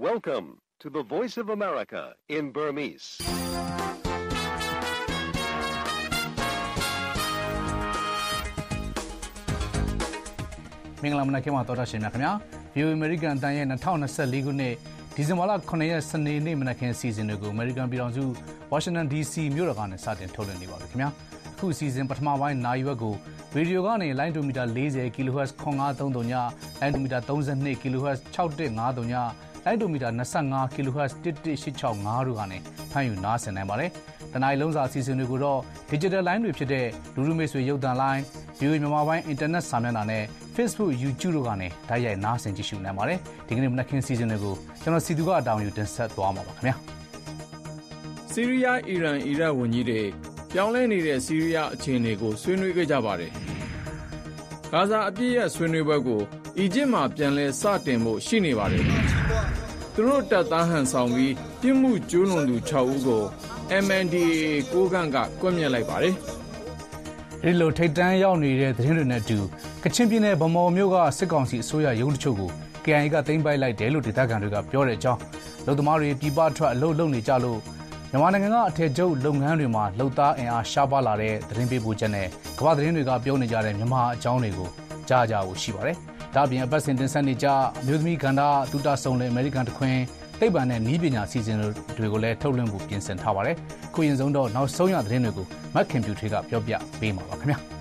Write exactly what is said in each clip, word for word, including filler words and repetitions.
Welcome to the Voice of America in Burmese. မင်္ဂလာမနက်ခင်းပါတော်တာရှင်များခင်ဗျာ ဗီအိုအေ American တန်ရဲ့twenty twenty-fourခုနှစ်ဒီဇင်ဘာလnineရက်စနေနေ့မနက်ခင်းအစီအစဉ်တွေကို American ပြည်ထောင်စု Washington ဒီ စီ မြို့တော်ကနေစတင်ထုတ်လွှင့်နေပါပြီခင်ဗျာအခုအစီအစဉ်ပထမပိုင်းနာရီဝက်ကိုရေဒီယိုကနေလိုင်းဒိုမီတာforty ကီလိုဟတ်ဇ်one five three threeညလိုင်းဒိုမီတာthirty-twoကီလိုဟတ်ဇ်six one five threeညလိုင်းဒိုမီတာtwenty-fiveကီလိုဟတ်ဇ်one one eight six fiveတို့ကနေဖမ်းယူနားဆင်နိုင်ပါတယ်တနင်္လာလုံးစာအစီအစဉ်တွေကိုတော့ digital line တွေဖြစ်တဲ့လူလူမိတ်ဆွေရုပ်သံ line ဗီအိုအေမြန်မာပိုင်း internet စာမျက်နှာနဲ့ Facebook YouTube တို့ကနေတိုက်ရိုက်နားဆင်ကြည့်ရှုနိုင်ပါတယ်ဒီကနေ့မနက်ခင်းစီစဉ်တွေကိုကျွန်တော်စီသူကအတောင်ယူတင်ဆက်သွားမှာပါခင်ဗျာဆီးရီးယားအီရန်အီရတ်ဝန်ကြီးတွေပြောင်းလဲနေတဲ့ဆီးရီးယားအခြေအနေကိုဆွေးနွေးခဲ့ကြပါတယ်ဂါဇာအပြည့်ရဲ့ဆွေးနွေးပွဲကိုအီဂျစ်မှာပြန်လဲစတင်ဖို့ရှိနေပါတယ်သူတို့တပ်သားဟန်ဆောင်ပြီးပြစ်မှုကျူးလွန်သူsixဦးကို M N D A A ကိုခန့်ကကွပ်မျက်လိုက်ပါတယ်ဒီလိုထိတ်တန်းရောက်နေတဲ့သတင်းတွေနဲ့အတူကချင်ပြည်နယ်ဗမော်မြို့ကစစ်ကောင်စီအစိုးရရုံးတချို့ကို K I A ကသိမ်းပိုက်လိုက်တယ်လို့ဒေသခံတွေကပြောတဲ့အကြောင်းလူသမားတွေပြည်ပထွက်အလုပ်လုပ်နေကြလို့မြန်မာနိုင်ငံကအထက်ကျုပ်လုပ်ငန်းတွေမှာလှုပ်သားအင်အားရှားပါလာတဲ့သတင်းပေးပို့ချက်နဲ့ကမ္ဘာသတင်းတွေကပြောနေကြတဲ့မြန်မာအကြောင်းတွေကိုကြားကြဖို့ရှိပါတယ်။ဒါ့အပြင်အပတ်စဉ်တင်ဆက်နေကြအမျိုးသမီးကဏ္ဍတူတာဆုံလေအမေရိကန်တခွင်သိပ္ပံနဲ့နည်းပညာစီစဉ်တွေကိုလည်းထုတ်လွှင့်ဖို့ပြင်ဆင်ထားပါတယ်။ခုရင်ဆုံးတော့နောက်ဆုံးရသတင်းတွေကိုမက်ခင်ပြူထွေးကပြောပြပေးမှာပါခင်ဗျာ။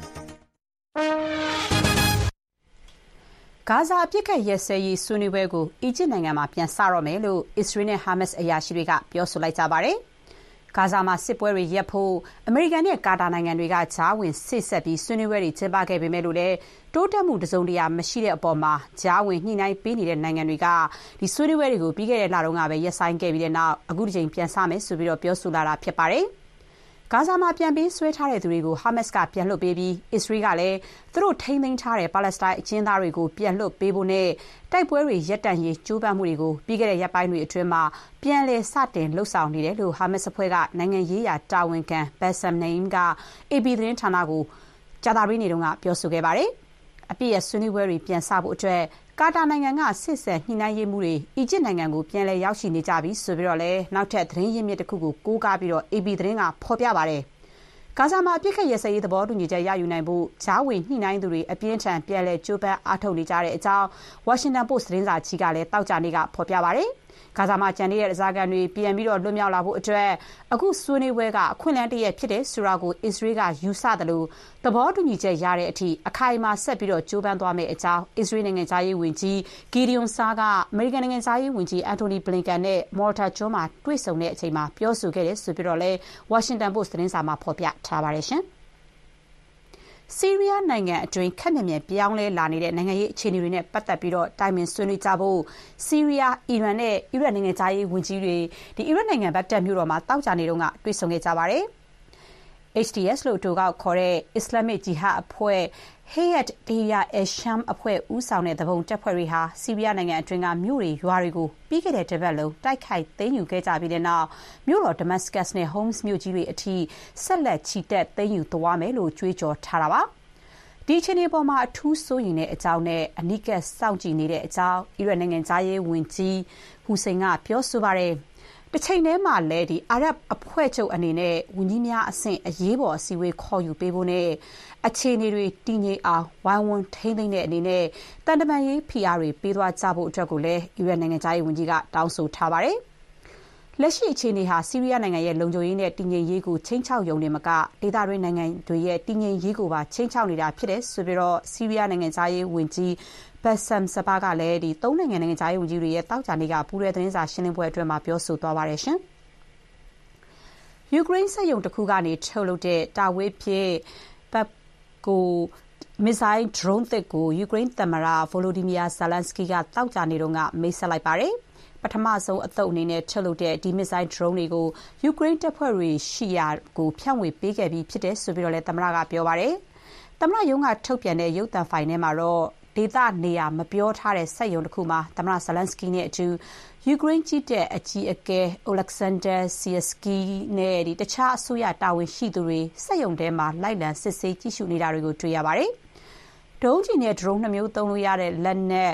ဂါဇာအပစ်အခတ်ရပ်စဲရေးဆွေးနွေးပွဲကိုအီဂျစ်နိုင်ငံမှာပြန်စတော့မယ်လို့အစ္စရေးနဲ့ဟာမတ်စ်အရာရှိတွေကပြောဆိုလိုက်ကြပါတယ်။ဂါဇာမှာစစ်ပွဲတွေရပ်ဖို့အမေရိကန်နဲ့ကာတာနိုင်ငံတွေကကြားဝင်စေ့စပ်ပြီးဆွေးနွေးပွဲတွေကျင်းပခဲ့ပေမဲ့လို့လည်းတိုးတက်မှုတစုံတရာမရှိတဲ့အပေါ်မှာကြားဝင်ညှိနှိုင်းပေးနေတဲ့နိုင်ငံတွေကဒီဆွေးနွေးပွဲတွေကိုပြီးခဲ့တဲ့လတုန်းကပဲရပ်ဆိုင်းခဲ့ပြီးတဲ့နောက်အခုတစ်ချိန်ပြန်စမယ်ဆိုပြီးတော့ပြောဆိုလာတာဖြစ်ပါတယ်။ဂါဇာမှာပြန်ပြီးဆွဲထားတဲ့သူတွေကိုဟာမတ်စ်ကပြန်လွှတ်ပေးပြီးအစ္စရေးကလည်းသူတို့ထိန်းသိမ်းထားတဲ့ပါလက်စတိုင်းအကျဉ်းသားတွေကိုပြန်လွှတ်ပေးဖို့နဲ့တိုက်ပွဲတွေရပ်တန့်ရေးကြိုးပမ်းမှုတွေကိုပြီးခဲ့တဲ့ရက်ပိုင်းတွေအတွင်းမှာပြန်လည်စတင်လှုပ်ဆောင်နေတယ်လို့ဟာမတ်စ်အဖွဲ့ကနိုင်ငံရေးရာတာဝန်ခံ Bassem Naim က A P သတင်းဌာနကိုကြာသပတေးနေ့တုန်းကပြောဆိုခဲ့ပါတယ်။အပြည့်အဆွေးနွေးပွဲတွေပြန်စဖို့အတွက်ကာတာနိုင်ငံကစစ်ဆက်ညှိနှိုင်းရေးမှုတွေအီဂျစ်နိုင်ငံကိုပြန်လည်ရောက်ရှိနေကြပြီဆိုပြီးတော့လည်းနောက်ထပ်သတင်းရင်းမြစ်တစ်ခုကိုကိုးကားပြီးတော့ A P သတင်းကဖော်ပြပါတယ်။ဂါဇာမှာအပြစ်ခတ်ရစရေးသဘောတူညီချက်ရယူနိုင်ဖို့ဂျားဝင်ညှိနှိုင်းသူတွေအပြင်းထန်ပြန်လည်ကြိုးပမ်းအားထုတ်နေကြတဲ့အကြောင်း Washington Post သတင်းစာကြီးကလည်းတောက်ကြနေ့ကဖော်ပြပါတယ်။ဂါဇာမှာကျန်နေတဲ့ဓားစာခံတွေပြန်ပြီးတော့လွတ်မြောက်လာဖို့အတွက်အခုဆွေးနွေးပွဲကအခွင့်အလမ်းတစ်ရပ်ဖြစ်တဲ့ဆိုတာကိုအစ္စရေးကယူဆတယ်လို့သဘောတူညီချက်ရတဲ့အထိအခိုင်အမာဆက်ပြီးတော့ကြိုးပမ်းသွားမယ့်အကြောင်းအစ္စရေးနိုင်ငံသားရေးဝန်ကြီး Gideon Saar ကအမေရိကန်နိုင်ငံသားရေးဝန်ကြီး Antony Blinken နဲ့ Malta ကျွန်းမှာတွေ့ဆုံတဲ့အချိန်မှာပြောဆိုခဲ့တယ်ဆိုပြီးတော့လဲ Washington Post သတင်းစာမှာဖော်ပြထားပါတယ်ရှင်။ဆီးရီးယားနိုင်ငံအတွင်းခက်မြက်မြက်ပြောင်းလဲလာနေတဲ့နိုင်ငံရေးအခြေအနေတွေနဲ့ပတ်သက်ပြီးတော့တိုင်ပင်ဆွေးနွေးကြဖို့ဆီးရီးယားအီရန်နဲ့အီရတ်နိုင်ငံသားရေးဝန်ကြီးတွေဒီအီရတ်နိုင်ငံဘက်တက်မြို့တော်မှာတောက်ကြနေတုန်းကတွေ့ဆုံခဲ့ကြပါတယ်။ H T S လို့တိုကောက်ခေါ်တဲ့ Islamic Jihad အဖွဲ့ Hayat Tahrir al-Sham အဖွဲ့ဦးဆောင်တဲ့တပုံတပ်ဖွဲ့တွေဟာဆီးရီးယားနိုင်ငံအတွင်းကမြို့တွေရွာတွေကိုပြီးခဲ့တဲ့တစ်ပတ်လုံးတိုက်ခိုက်သိမ်းယူခဲ့ကြပြီးတဲ့နောက်မြို့တော် Damascus နဲ့ Homs မြို့ကြီးတွေအထိဆက်လက်ချီတက်သိမ်းယူသွားမယ်လို့ကြွေးကြော်ထားတာပါ။ဒီအခြေအနေပေါ်မှာအထူးစိုးရိမ်တဲ့အကြောင်းနဲ့အနီးကပ်စောင့်ကြည့်နေတဲ့အကြောင်းအီရတ်နိုင်ငံသားရေးဝန်ကြီးဟူစိန်ကပြောဆိုပါတယ်။တစ်ချိန်တည်းမှာလည်းဒီအာရပ်အဖွဲ့ချုပ်အနေနဲ့ဝန်ကြီးများအဆင့်အရေးပေါ်အစည်းအဝေးခေါ်ယူပေးဖို့နဲ့အခြေအနေတွေတည်ငြိမ်အောင်ဝိုင်းဝန်းထိန်းသိမ်းတဲ့အနေနဲ့တန်တမာရေးဖိအားတွေပေးသွားကြဖို့အတွက်ကိုလည်းအီရတ်နိုင်ငံသားရေးဝန်ကြီးကတောင်းဆိုထားပါတယ်။လက်ရှိအခြေအနေဟာဆီးရီးယားနိုင်ငံရဲ့လုံခြုံရေးနဲ့တည်ငြိမ်ရေးကိုချိန်ချောက်ရုံနဲ့မကဒေသတွင်းနိုင်ငံတွေရဲ့တည်ငြိမ်ရေးကိုပါချိန်ချောက်နေတာဖြစ်တယ်ဆိုပြီးတော့ဆီးရီးယားနိုင်ငံသားရေးဝန်ကြီးBassem Sabah ကလည်းဒီသုံးနိုင်ငံနိုင်ငံသားရေးဝန်ကြီးတွေရဲ့တောက်ကြနေ့ကပူးရဲသတင်းစာရှင်းလင်းပွဲအတွင်းမှာပြောဆိုသွားပါတယ်ရှင်။ယူကရိန်းစစ်ရုံတစ်ခုကနေထုတ်လုပ်တဲ့တာဝေးဖြစ်ပတ်ကိုမစ်ဇိုင်း drone သစ်ကိုယူကရိန်းသမ္မတ Volodymyr Zelensky ကတောက်ကြနေ့တုန်းကမိတ်ဆက်လိုက်ပါတယ်။ပထမဆုံးအသုတ်အနေနဲ့ထုတ်လုပ်တဲ့ဒီမစ်ဇိုင်း drone တွေကိုယူကရိန်းတပ်ဖွဲ့တွေရှိရာကိုဖြန့်ဝေပေးခဲ့ပြီးဖြစ်တယ်ဆိုပြီးတော့လည်းသမ္မတကပြောပါတယ်။သမ္မတရုံးကထုတ်ပြန်တဲ့ရုပ်သံဖိုင်ထဲမှာတော့ဒေသနေရာမပြောထားတဲ့စက်ရုံတစ်ခုမှာသမ္မတ Zelensky နဲ့အတူယူကရိန်းကြီးတဲ့အကြီးအကဲ Oleksandr Syrskyi နဲ့ဒီတခြားအစိုးရတာဝန်ရှိသူတွေစက်ရုံထဲမှာလိုက်လံစစ်ဆေးကြည့်ရှုနေတာတွေကိုတွေ့ရပါတယ်။ဒုံးကျည်နဲ့ drone နှစ်မျိုးသုံးလို့ရတဲ့လက်နက်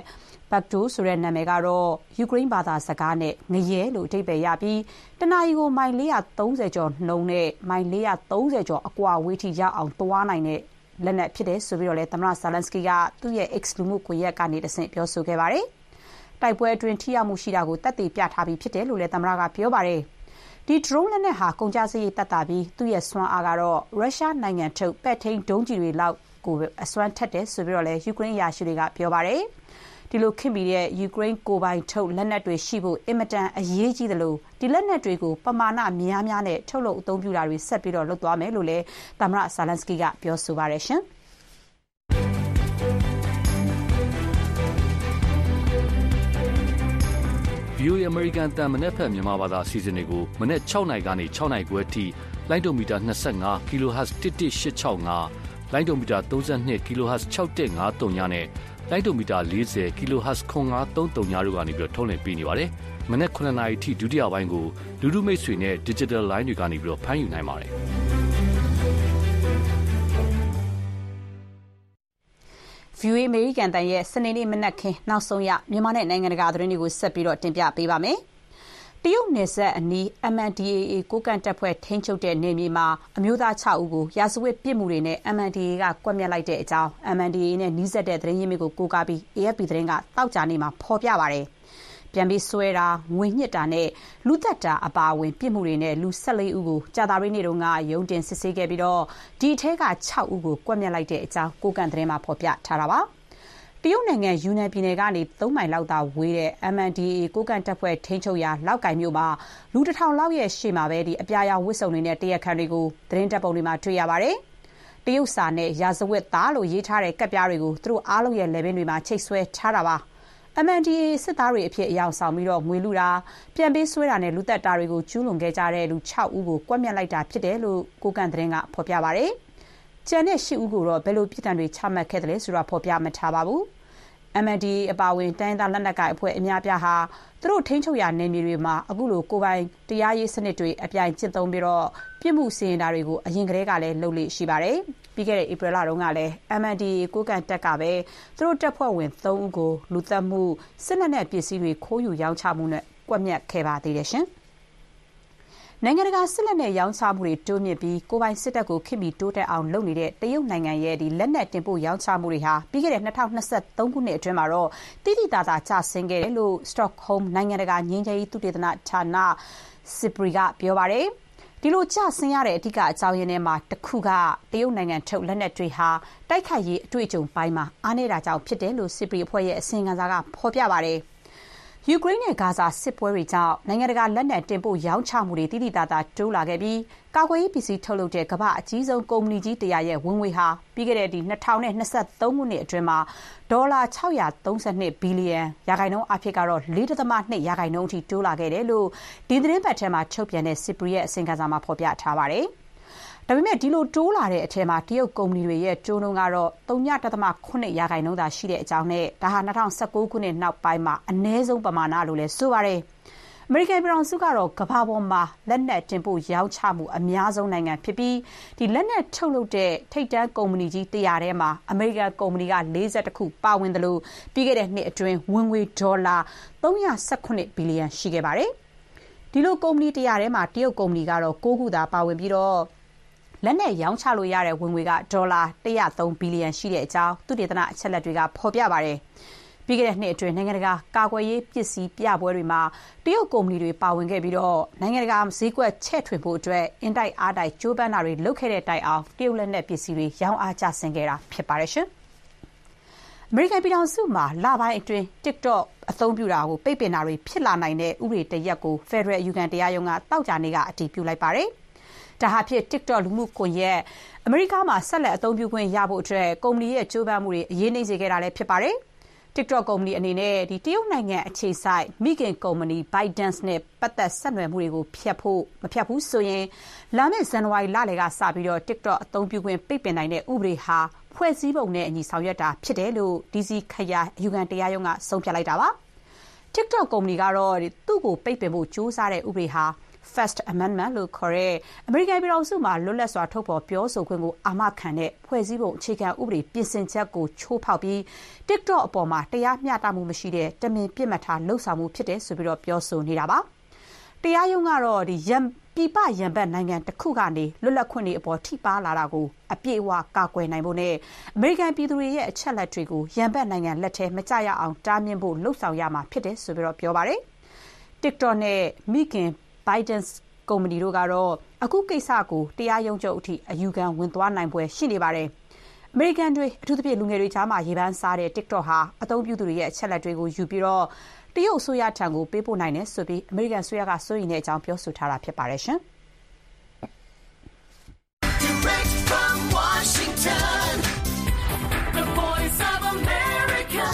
Bakhto ဆိုတဲ့နာမည်ကတော့ယူကရိန်းဘာသာစကားနဲ့ငရဲလို့အဓိပ္ပာယ်ရပြီးတနာရီကိုမိုင်၄၃၀ကျော်နှုန်းနဲ့မိုင်၄၃၀ကျော်အကွာဝေးထိရောက်အောင်သွားနိုင်တဲ့လက်နက်ဖြစ်တယ်ဆိုပြီးတော့လည်းသမ္မတ Zelensky ကသူ့ရဲ့ X လူမှုကွန်ရက်ကနေတဆင့်ပြောဆိုခဲ့ပါတယ်။တိုက်ပွဲအတွင်းထိရောက်မှုရှိတာကိုသက်သေပြထားပြီးဖြစ်တယ်လို့လည်းသမ္မတကပြောပါတယ်။ဒီ drone လက်နက်ဟာကုန်ကျစရိတ်သက်သာပြီးသူ့ရဲ့စွမ်းအားကတော့ရုရှားနိုင်ငံထုတ်ပဲ့ထိန်းဒုံးကျည်တွေလောက်ကိုအစွမ်းထက်တယ်ဆိုပြီးတော့လည်းယူကရိန်းအရာရှိတွေကပြောပါတယ်။ဒီလိုခင်ပြီးတဲ့ယူကရိန်းကိုပိုင်ထုတ်လက်နက်တွေရှိဖို့အင်မတန်အရေးကြီးတယ်လို့ဒီလက်နက်တွေကိုပမာဏများများနဲ့ထုတ်လုပ်အသုံးပြုတာတွေဆက်ပြီးတော့လုပ်သွားမယ်လို့လည်းသမ္မတ Zelensky ကပြောဆိုပါတယ်ရှင်။ဗီအိုအေ American တန်မနက်ဖက်မြန်မာဘာသာအစီအစဉ်တွေကိုမနက်၆နာရီကနေ၆နာရီခွဲအထိလိုင်းဒိုမီတာ၂၅ kHz တစ်တစ်၈၆၅လိုင်းဒိုမီတာ၃၂ kHz ၆၁၅၃ညနဲ့လိုင်းဒိုမီတာ၄၀ kHz ခွန်၅၃၃ညတို့ကနေပြီးတော့ထုတ်လွှင့်ပေးနေပါတယ်။မနက်၉နာရီအထိဒုတိယပိုင်းကိုလူလူမိတ်ဆွေနဲ့ digital line တွေကနေပြီးတော့ဖမ်းယူနိုင်ပါတယ်။ဗီအိုအေ အမေရိကန်တန်ရဲ့စနေနေ့မနက်ခင်းနောက်ဆုံးရမြန်မာနဲ့နိုင်ငံတကာသတင်းတွေကိုဆက်ပြီးတော့တင်ပြပေးပါမယ်။တရုတ်နယ်စပ်အနီး M N D A A ကိုကန့်တပ်ဖွဲ့ထိန်းချုပ်တဲ့နယ်မြေမှာအမျိုးသား၆ဦးကိုရာဇဝတ်ပြစ်မှုတွေနဲ့ M N D A A ကကွပ်မျက်လိုက်တဲ့အကြောင်း M N D A A နဲ့နှီးစပ်တဲ့သတင်းရင်းမြစ်ကိုကိုးကားပြီး A F P သတင်းကတောက်ကြနေမှာဖော်ပြပါတယ်။ပြန်ပြီးဆွဲတာငွေညှစ်တာနဲ့လူသက်တာအပါအဝင်ပြစ်မှုတွေနဲ့လူ၁၄ဦးကိုကြာသပတေးနေ့တုန်းကရုံးတင်စစ်ဆေးခဲ့ပြီးတော့ဒီအထက်က၆ဦးကိုကွပ်မျက်လိုက်တဲ့အကြောင်းကိုကန့်သတင်းမှာဖော်ပြထားတာပါ။တရုတ်နိုင်ငံယူနန်ပြည်နယ်ကနေ၃မိုင်လောက်သာဝေးတဲ့ M N D A A ကိုကန့်တပ်ဖွဲ့ထိန်းချုပ်ရာလောက်ကိုင်မြို့မှာလူတစ်ထောင်လောက်ရဲ့ရှေ့မှာပဲဒီအပြာရောင်ဝတ်စုံတွေနဲ့တရားခံတွေကိုသတင်းတပ်ပုံတွေမှာတွေ့ရပါတယ်။တရုတ်စာနဲ့ရာဇဝတ်သားလို့ရေးထားတဲ့ကပ်ပြားတွေကိုသူတို့အားလုံးရဲ့လက်ဘင်းတွေမှာချိတ်ဆွဲထားတာပါ။ M N D A A စစ်သားတွေအဖြစ်အယောင်ဆောင်ပြီးတော့ငွေလူတာပြန်ပေးဆွဲတာနဲ့လူသက်တာတွေကိုကျူးလွန်ခဲ့ကြတဲ့လူ၆ဦးကိုကွပ်မျက်လိုက်တာဖြစ်တယ်လို့ကိုကန့်သတင်းကဖော်ပြပါတယ်။ကျန်တဲ့၈ဦးကိုတော့ဘယ်လိုပြည်တံတွေချမှတ်ခဲ့တယ်လဲဆိုတာဖော်ပြမထားပါဘူး။ M N D A A အပါအဝင်တိုင်းသားလက်နက်ကိုင်အဖွဲ့အများပြားဟာသူတို့ထိန်းချုပ်ရာနယ်မြေတွေမှာအခုလိုကိုပိုင်တရားရေးစနစ်တွေအပြိုင်ကျင့်သုံးပြီးတော့ပြစ်မှုစီရင်တာတွေကိုအရင်ကတည်းကလည်းလုပ်လို့ရှိပါတယ်။ပြီးခဲ့တဲ့ဧပြီလတုန်းကလည်း M N D A A ကိုကန့်တပ်ကပဲသူတို့တပ်ဖွဲ့ဝင်၃ဦးကိုလူသတ်မှုစစ်လက်နက်ပစ္စည်းတွေခိုးယူရောင်းချမှုနဲ့ကွပ်မျက်ခဲ့ပါသေးတယ်ရှင်။နိုင်ငံတကာစစ်လက်နက်ရောင်းချမှုတွေတိုးမြင့်ပြီးကိုပိုင်စစ်တပ်ကိုခင်ပြီးတိုးတက်အောင်လုပ်နေတဲ့တရုတ်နိုင်ငံရဲ့ဒီလက်နက်တင်ပို့ရောင်းချမှုတွေဟာပြီးခဲ့တဲ့၂၀၂၃ခုနှစ်အတွင်းမှာတော့တိတိတသာကျဆင်းခဲ့တယ်လို့ Stockholm နိုင်ငံတကာငြိမ်းချမ်းရေးသုတေသနဌာန SIPRI ကပြောပါတယ်။ဒီလိုကျဆင်းရတဲ့အဓိကအကြောင်းရင်းထဲမှာတစ်ခုကတရုတ်နိုင်ငံထုတ်လက်နက်တွေဟာတိုက်ခိုက်ရေးအတွေ့အကြုံပိုင်းမှာအားနည်းတာကြောင့်ဖြစ်တယ်လို့ SIPRI အဖွဲ့ရဲ့အစီရင်ခံစာကဖော်ပြပါတယ်။ယူကရိန်းနဲ့ဂါဇာစစ်ပွဲတွေကြောင့်နိုင်ငံတကာလက်နက်တင်ပို့ရောင်းချမှုတွေတိတိတသာတိုးလာခဲ့ပြီးကာကွယ်ရေးပစ္စည်းထုတ်လုပ်တဲ့ကမ္ဘာအကြီးဆုံးကုမ္ပဏီကြီးတစ်ရာရဲ့ဝင်ငွေဟာပြီးခဲ့တဲ့ဒီ၂၀၂၃ခုနှစ်အတွင်းမှာဒေါ်လာ၆၃၂ဘီလီယံရာခိုင်နှုန်းအဖြစ်ကတော့၄.၂ရာခိုင်နှုန်းအထိတိုးလာခဲ့တယ်လို့ဒီသတင်းပတ်ထဲမှာထုတ်ပြန်တဲ့ SIPRI ရဲ့အစီရင်ခံစာမှာဖော်ပြထားပါတယ်။ဒါပေမဲ့ဒီလိုတိုးလာတဲ့အထက်မှာတရုတ်ကုမ္ပဏီတွေရဲ့တိုးနှုန်းကတော့၃.၇ရာခိုင်နှုန်းသာရှိတဲ့အကြောင်းနဲ့ဒါဟာ၂၀၁၉ခုနှစ်နောက်ပိုင်းမှာအနည်းဆုံးပမာဏလို့လည်းဆိုပါတယ်။အမေရိကန်ပြည်ထောင်စုကတော့ကမ္ဘာပေါ်မှာလက်နက်တင်ပို့ရောင်းချမှုအများဆုံးနိုင်ငံဖြစ်ပြီးဒီလက်နက်ထုတ်လုပ်တဲ့ထိပ်တန်းကုမ္ပဏီကြီးတစ်ရာထဲမှာအမေရိကန်ကုမ္ပဏီက၄၁ခုပါဝင်တယ်လို့ပြီးခဲ့တဲ့နှစ်အတွင်းဝင်ငွေဒေါ်လာ၃၁၇ဘီလီယံရှိခဲ့ပါတယ်။ဒီလိုကုမ္ပဏီတစ်ရာထဲမှာတရုတ်ကုမ္ပဏီကတော့၉ခုသာပါဝင်ပြီးတော့လက်နက်ရောင်းချလို့ရတဲ့ဝင်ငွေကဒေါ်လာ၁၀၃ဘီလီယံရှိတဲ့အကြောင်းသုတေသနအချက်အလက်တွေကဖော်ပြပါတယ်။ပြီးခဲ့တဲ့နှစ်အတွင်းနိုင်ငံတကာကာကွယ်ရေးပစ္စည်းပြပွဲတွေမှာတရုတ်ကုမ္ပဏီတွေပါဝင်ခဲ့ပြီးတော့နိုင်ငံတကာဈေးကွက်ချဲ့ထွင်ဖို့အတွက်အင်တိုက်အားတိုက်ကြိုးပမ်းတာတွေလုပ်ခဲ့တဲ့တိုင်အောင်တရုတ်လက်နက်ပစ္စည်းတွေရောင်းအားကျဆင်းခဲ့တာဖြစ်ပါတယ်ရှင်။အမေရိကန်ပြည်ထောင်စုမှာလပိုင်းအတွင်း TikTok အသုံးပြုတာကိုပိတ်ပင်တာတွေဖြစ်လာနိုင်တဲ့ဥပဒေတရက်ကို Federal အယူခံတရားရုံးကတောက်ကြနေကအတည်ပြုလိုက်ပါတယ်။ဒါဟာဖြစ် TikTok လူမှုကွန်ရက်အမေရိကမှာဆက်လက်အသုံးပြုခွင့်ရဖို့အတွက်ကုမ္ပဏီရဲ့ကြိုးပမ်းမှုတွေအရေးနှိမ့်စေခဲ့တာလည်းဖြစ်ပါတယ်။ TikTok ကုမ္ပဏီအနေနဲ့ဒီတရုတ်နိုင်ငံအခြေစိုက်မိခင်ကုမ္ပဏီ ByteDance နဲ့ပတ်သက်ဆက်နွယ်မှုတွေကိုဖျက်ဖို့မဖျက်ဘူးဆိုရင်လာမယ့်ဇန်နဝါရီလလယ်ကစပြီးတော့ TikTok အသုံးပြုခွင့်ပိတ်ပင်နိုင်တဲ့ဥပဒေဟာဖွဲ့စည်းပုံနဲ့အညီဆောင်ရွက်တာဖြစ်တယ်လို့ D C ခရိုင်အယူခံတရားရုံးကဆုံးဖြတ်လိုက်တာပါ။ TikTok ကုမ္ပဏီကတော့သူ့ကိုပိတ်ပင်ဖို့ကြိုးစားတဲ့ဥပဒေဟာ First Amendment လို့ခေါ်တဲ့အမေရိကန်ပြည်ထောင်စုမှာလွတ်လပ်စွာထုတ်ဖော်ပြောဆိုခွင့်ကိုအာမခံတဲ့ဖွဲ့စည်းပုံအခြေခံဥပဒေပြင်ဆင်ချက်ကိုချိုးဖောက်ပြီး TikTok အပေါ်မှာတရားမျှတမှုမရှိတဲ့တမင်ပြစ်မှတ်ထားလှုပ်ဆောင်မှုဖြစ်တယ်ဆိုပြီးတော့ပြောဆိုနေတာပါ။တရားရုံးကတော့ဒီရန်ပြည်ပရန်ဘက်နိုင်ငံတစ်ခုကနေလွတ်လပ်ခွင့်တွေအပေါ်ထိပါလာတာကိုအပြည့်အဝကာကွယ်နိုင်ဖို့နဲ့အမေရိကန်ပြည်သူတွေရဲ့အချက်လက်တွေကိုရန်ဘက်နိုင်ငံလက်ထဲမကျရအောင်တားမြစ်ဖို့လှုပ်ဆောင်ရမှာဖြစ်တယ်ဆိုပြီးတော့ပြောပါတယ်။ TikTok နဲ့မိခင် Biden ကုမ္ပဏီတို့ကတော့အခုကိစ္စကိုတရားရုံးချုပ်အထိအယူခံဝင်သွားနိုင်ပွဲရှိနေပါတယ်။အမေရိကန်တွေအထူးသဖြင့်လူငယ်တွေကြားမှာရေပန်းစားတဲ့ TikTok ဟာအသုံးပြုသူတွေရဲ့အချက်လက်တွေကိုယူပြီးတော့တရုတ်အစိုးရထံကိုပေးပို့နိုင်တယ်ဆိုပြီးအမေရိကန်အစိုးရကစိုးရိမ်တဲ့အကြောင်းပြောဆိုထားတာဖြစ်ပါတယ်ရှင်။ Direct from Washington, the voice of America,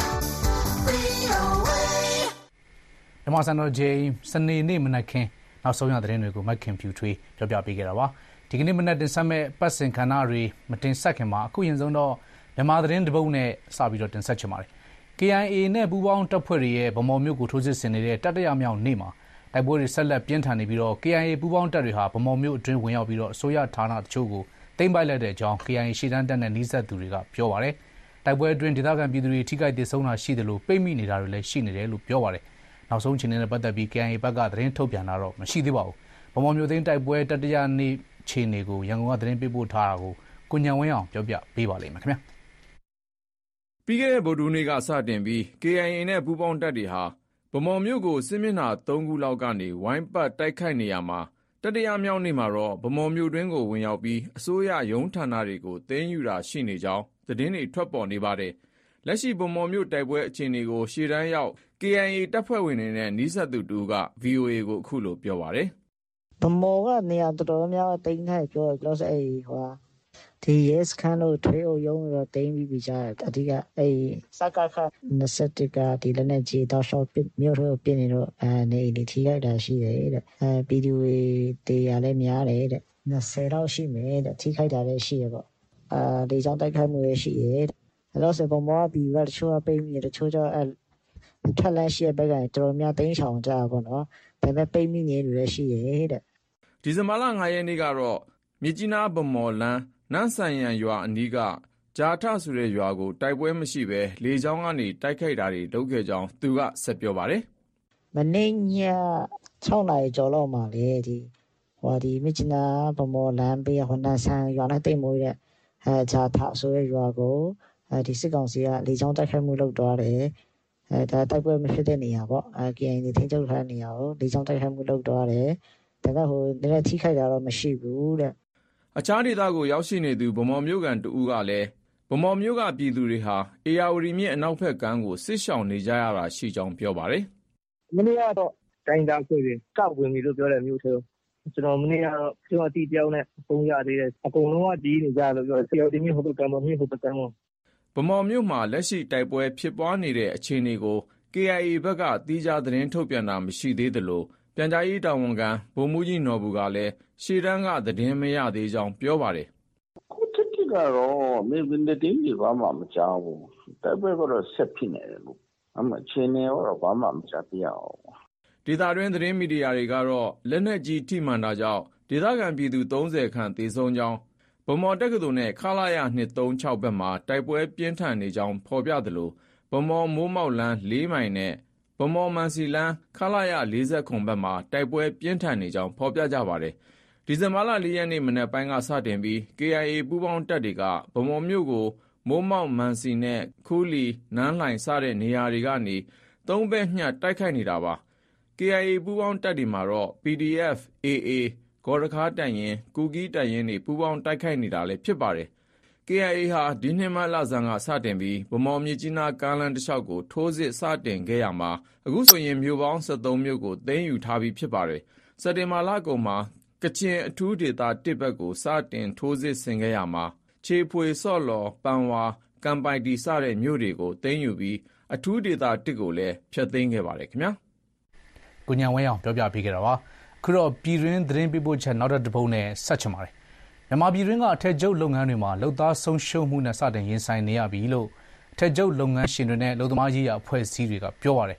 V O A ဒီမှာစံတော်ချိန်စနေနေ့မနက်ခင်းနောက်ဆုံးရသတင်းတွေကိုမက်ခင်ဖြူထွေးပြောပြပေးခဲ့တာပါဒီကနေ့မနက်တင်ဆက်မဲ့ပတ်စင်ခန္ဓာတွေမတင်ဆက်ခင်မှာအခုရင်ဆုံးတော့မြန်မာသတင်းတပုတ်နဲ့စပြီးတော့တင်ဆက်ချင်ပါတယ် K I A နဲ့ပူးပေါင်းတပ်ဖွဲ့တွေရဲ့ဗမော်မြို့ကိုထိုးစစ်ဆင်နေတဲ့တပ်တရမြောက်နေ့မှာတိုက်ပွဲတွေဆက်လက်ပြင်းထန်နေပြီးတော့ K I A ပူးပေါင်းတပ်တွေဟာဗမော်မြို့အတွင်းဝင်ရောက်ပြီးတော့အစိုးရဌာနတချို့ကိုသိမ်းပိုက်လိုက်တဲ့အကြောင်း K I A ရှေ့တန်းတပ်နဲ့နှီးဆက်သူတွေကပြောပါတယ်တိုက်ပွဲအတွင်းဒေသခံပြည်သူတွေထိခိုက်ဒေဆုံးတာရှိတယ်လို့ပိတ်မိနေတာတွေလည်းရှိနေတယ်လို့ပြောပါတယ်နောက်ဆုံးချိန်နဲ့ပတ်သက်ပြီး K I A ဘက်ကသတင်းထုတ်ပြန်တာတော့မရှိသေးပါဘူးဗမော်မြို့သိမ်းတိုက်ပွဲတတရနေ့ခြေနေကိုရန်ကုန်ကသတင်းပေးပို့ထားတာကိုကိုညံဝင်းအောင်ပြောပြပေးပါလိမ့်မယ်ခင်ဗျာပြီးခဲ့တဲ့ဗုဒ္ဓဟူးနေ့ကစတင်ပြီး K I A နဲ့ပူးပေါင်းတပ်တွေဟာဗမော်မြို့ကိုစစ်မျက်နှာသုံးခုလောက်ကနေဝိုင်းပတ်တိုက်ခိုက်နေရမှာတတိယမြောက်နေ့မှာတော့ဗမော်မြို့တွင်းကိုဝင်ရောက်ပြီးအစိုးရရုံးဌာနတွေကိုသိမ်းယူတာရှိနေကြောင်းသတင်းတွေထွက်ပေါ်နေပါတယ်လက်ရှိဗမော်မြို့တိုက်ပွဲအခြေအနေကိုရှေ့တန်းရောက် K I A တပ်ဖွဲ့ဝင်တွေနဲ့နှီးဆက်သူတူက V O A ကိုအခုလိုပြောပါတယ်ဗမော်ကနေရာတော်တော်များများတင်းထိုက်ပြောလို့ဆိုအဲ့ဟိုဒီရဲစခန်းတို့ထွေးအုပ်ရုံးတို့တင်းပြီးပြီးကြတယ်အဓိကအဲ့စကခ၂၁ကဒီလည်းနဲ့ဂျီတော့ရှော့ပစ်မြို့တို့ပြနေတော့အနေဒီထိခိုက်တာရှိတယ်တဲ့အဲပီဒီဝေတေးရလည်းများတယ်တဲ့၂၀လောက်ရှိမယ်တဲ့ထိခိုက်တာလည်းရှိရပေါ့အာဒီကြောင့်တိုက်ခိုက်မှုလည်းရှိရဲ့အဲ့တော့ဆိုဗမော်ကပြီးတော့တချို့ကပိတ်မိတချို့ကျအဲထက်လန်းရှိတဲ့ဘက်ကတော်တော်များတင်းချောင်ကြပါပေါ့နော်ဒါပေမဲ့ပိတ်မိနေလူလည်းရှိရဲ့တဲ့ဒီဇင်ဘာလ၅ရက်နေ့ကတော့မြစ်ကြီးနားဗမော်လန်းနန်းဆန်ရန်ရွာအနီးကဂျာထဆိုတဲ့ရွာကိုတိုက်ပွဲမရှိဘဲလေကြောင်းကနေတိုက်ခိုက်တာတွေလုပ်ခဲ့ကြောင်းသူကဆက်ပြောပါတယ်မနေ့ည၆နာရီကျော်လောက်မှာလေဒီဟိုဒီမြစ်ကြီးနားဗမော်လန်းပေးဟိုနန်းဆန်ရွာနဲ့တိတ်မိုးတဲ့အဲဂျာထဆိုတဲ့ရွာကိုအဲဒီစစ်ကောင်စီကလေကြောင်းတိုက်ခိုက်မှုလုပ်သွားတယ်အဲဒါတိုက်ပွဲမဖြစ်တဲ့နေရာပေါ့အဲ K I A ထိန်းချုပ်ထားတဲ့နေရာကိုလေကြောင်းတိုက်ခိုက်မှုလုပ်သွားတယ်ဒါကဟိုနည်းနည်းထိခိုက်တာတော့မရှိဘူးတဲ့အခြားဒေသကိုရောက်ရှိနေသူဗမော်မြို့ကန်တူကလည်းဗမော်မြို့ကပြည်သူတွေဟာအေယာဝတီမြစ်အနောက်ဘက်ကမ်းကိုစစ်ရှောင်နေကြရတာရှိကြောင်းပြောပါတယ်မနေ့ကတော့တိုင်းသားခွေတွေကောက်ဝင်ပြီလို့ပြောတယ်မြို့ထဲကျွန်တော်မနေ့ကတော့ကျွန်တော်အတီးတယောက်နဲ့ပုံရသေးတယ်အကုန်လုံးကဒီနေကြလို့ပြောတယ်အေယာဝတီမြစ်ဟိုဘက်ကမ်းမှာမြစ်ဟိုဘက်ကမ်းမှာဗမော်မြို့မှာလက်ရှိတိုက်ပွဲဖြစ်ပွားနေတဲ့အခြေအနေကို K I A ဘက်ကတီးခြားသတင်းထုတ်ပြန်တာမရှိသေးသလိုပြန်ကြားရေးတာဝန်ခံဗိုလ်မှူးကြီးနော်ဘူကလည်းရှေ့တန်းကသတင်းမရသေးကြောင်းပြောပါတယ်ခုတစ်တိကတော့မြေပြင်သတင်းတွေဘာမှမကြားဘူးတိုက်ပွဲကတော့ဆက်ဖြစ်နေတယ်လို့အမှအခြေအနေတော့ဘာမှမကြားပြရအောင်ဒေသတွင်းသတင်းမီဒီယာတွေကတော့လက်နက်ကြီးထိမှန်တာကြောင့်ဒေသခံပြည်သူ၃၀ခန့်သေဆုံးကြောင်းဗမော်တက္ကသိုလ်နဲ့ခလာရ၂၃၆ဘက်မှာတိုက်ပွဲပြင်းထန်နေကြောင်းဖော်ပြသလိုဗမော်မိုးမောက်လန်း၄မိုင်နဲ့ဗမော်မန်စီလန်းခလာရ၄၇ဘက်မှာတိုက်ပွဲပြင်းထန်နေကြောင်းဖော်ပြကြပါတယ်ဒီဇင်ဘာလ၄ရက်နေ့မနက်ပိုင်းကစတင်ပြီး K I A ပူးပေါင်းတပ်တွေကဗမော်မြို့ကိုမိုးမောက်မန်စီနဲ့ခူးလီနန်းလှိုင်စတဲ့နေရာတွေကနေသုံးဘက်ညှပ်တိုက်ခိုက်နေတာပါ K I A ပူးပေါင်းတပ်တွေမှာတော့ P D F A A ဂေါ်ရခါးတပ်ရင်ကူကီးတပ်ရင်တွေပူးပေါင်းတိုက်ခိုက်နေတာလည်းဖြစ်ပါတယ်K I A ဟာဒီနှစ်မှလဆန်းကစတင်ပြီးဗမော်မြစ်ကြီးနားကားလမ်းတစ်လျှောက်ကိုထိုးစစ်စတင်ခဲ့ရမှာအခုဆိုရင်မြို့ပေါင်း၁၃မြို့ကိုသိမ်းယူထားပြီးဖြစ်ပါတယ်စက်တင်ဘာလကုန်မှာကချင်အထူးဒေသတစ်ဘက်ကိုစတင်ထိုးစစ်ဆင်ခဲ့ရမှာခြေဖွေဆော့လော်ပန်ဝါကမ်ပိုင်တီစတဲ့မြို့တွေကိုသိမ်းယူပြီးအထူးဒေသတစ်ကိုလည်းဖျက်သိမ်းခဲ့ပါတယ်ခင်ဗျာကိုညံဝဲအောင်ပြောပြပေးခဲ့တာပါအခုတော့ပြည်တွင်းသတင်းပေးပို့ချက်နောက်တစ်ပုဒ်နဲ့ဆက်ချင်ပါတယ်မြန်မာပြည်တွင်းကအထက်ကျုပ်လုပ်ငန်းတွေမှာလုပ်သားဆုံးရှုံးမှုနဲ့စတင်ရင်ဆိုင်နေရပြီလို့အထက်ကျုပ်လုပ်ငန်းရှင်တွေနဲ့လုပ်သမားရေးရာအဖွဲ့အစည်းတွေကပြောပါတယ်အ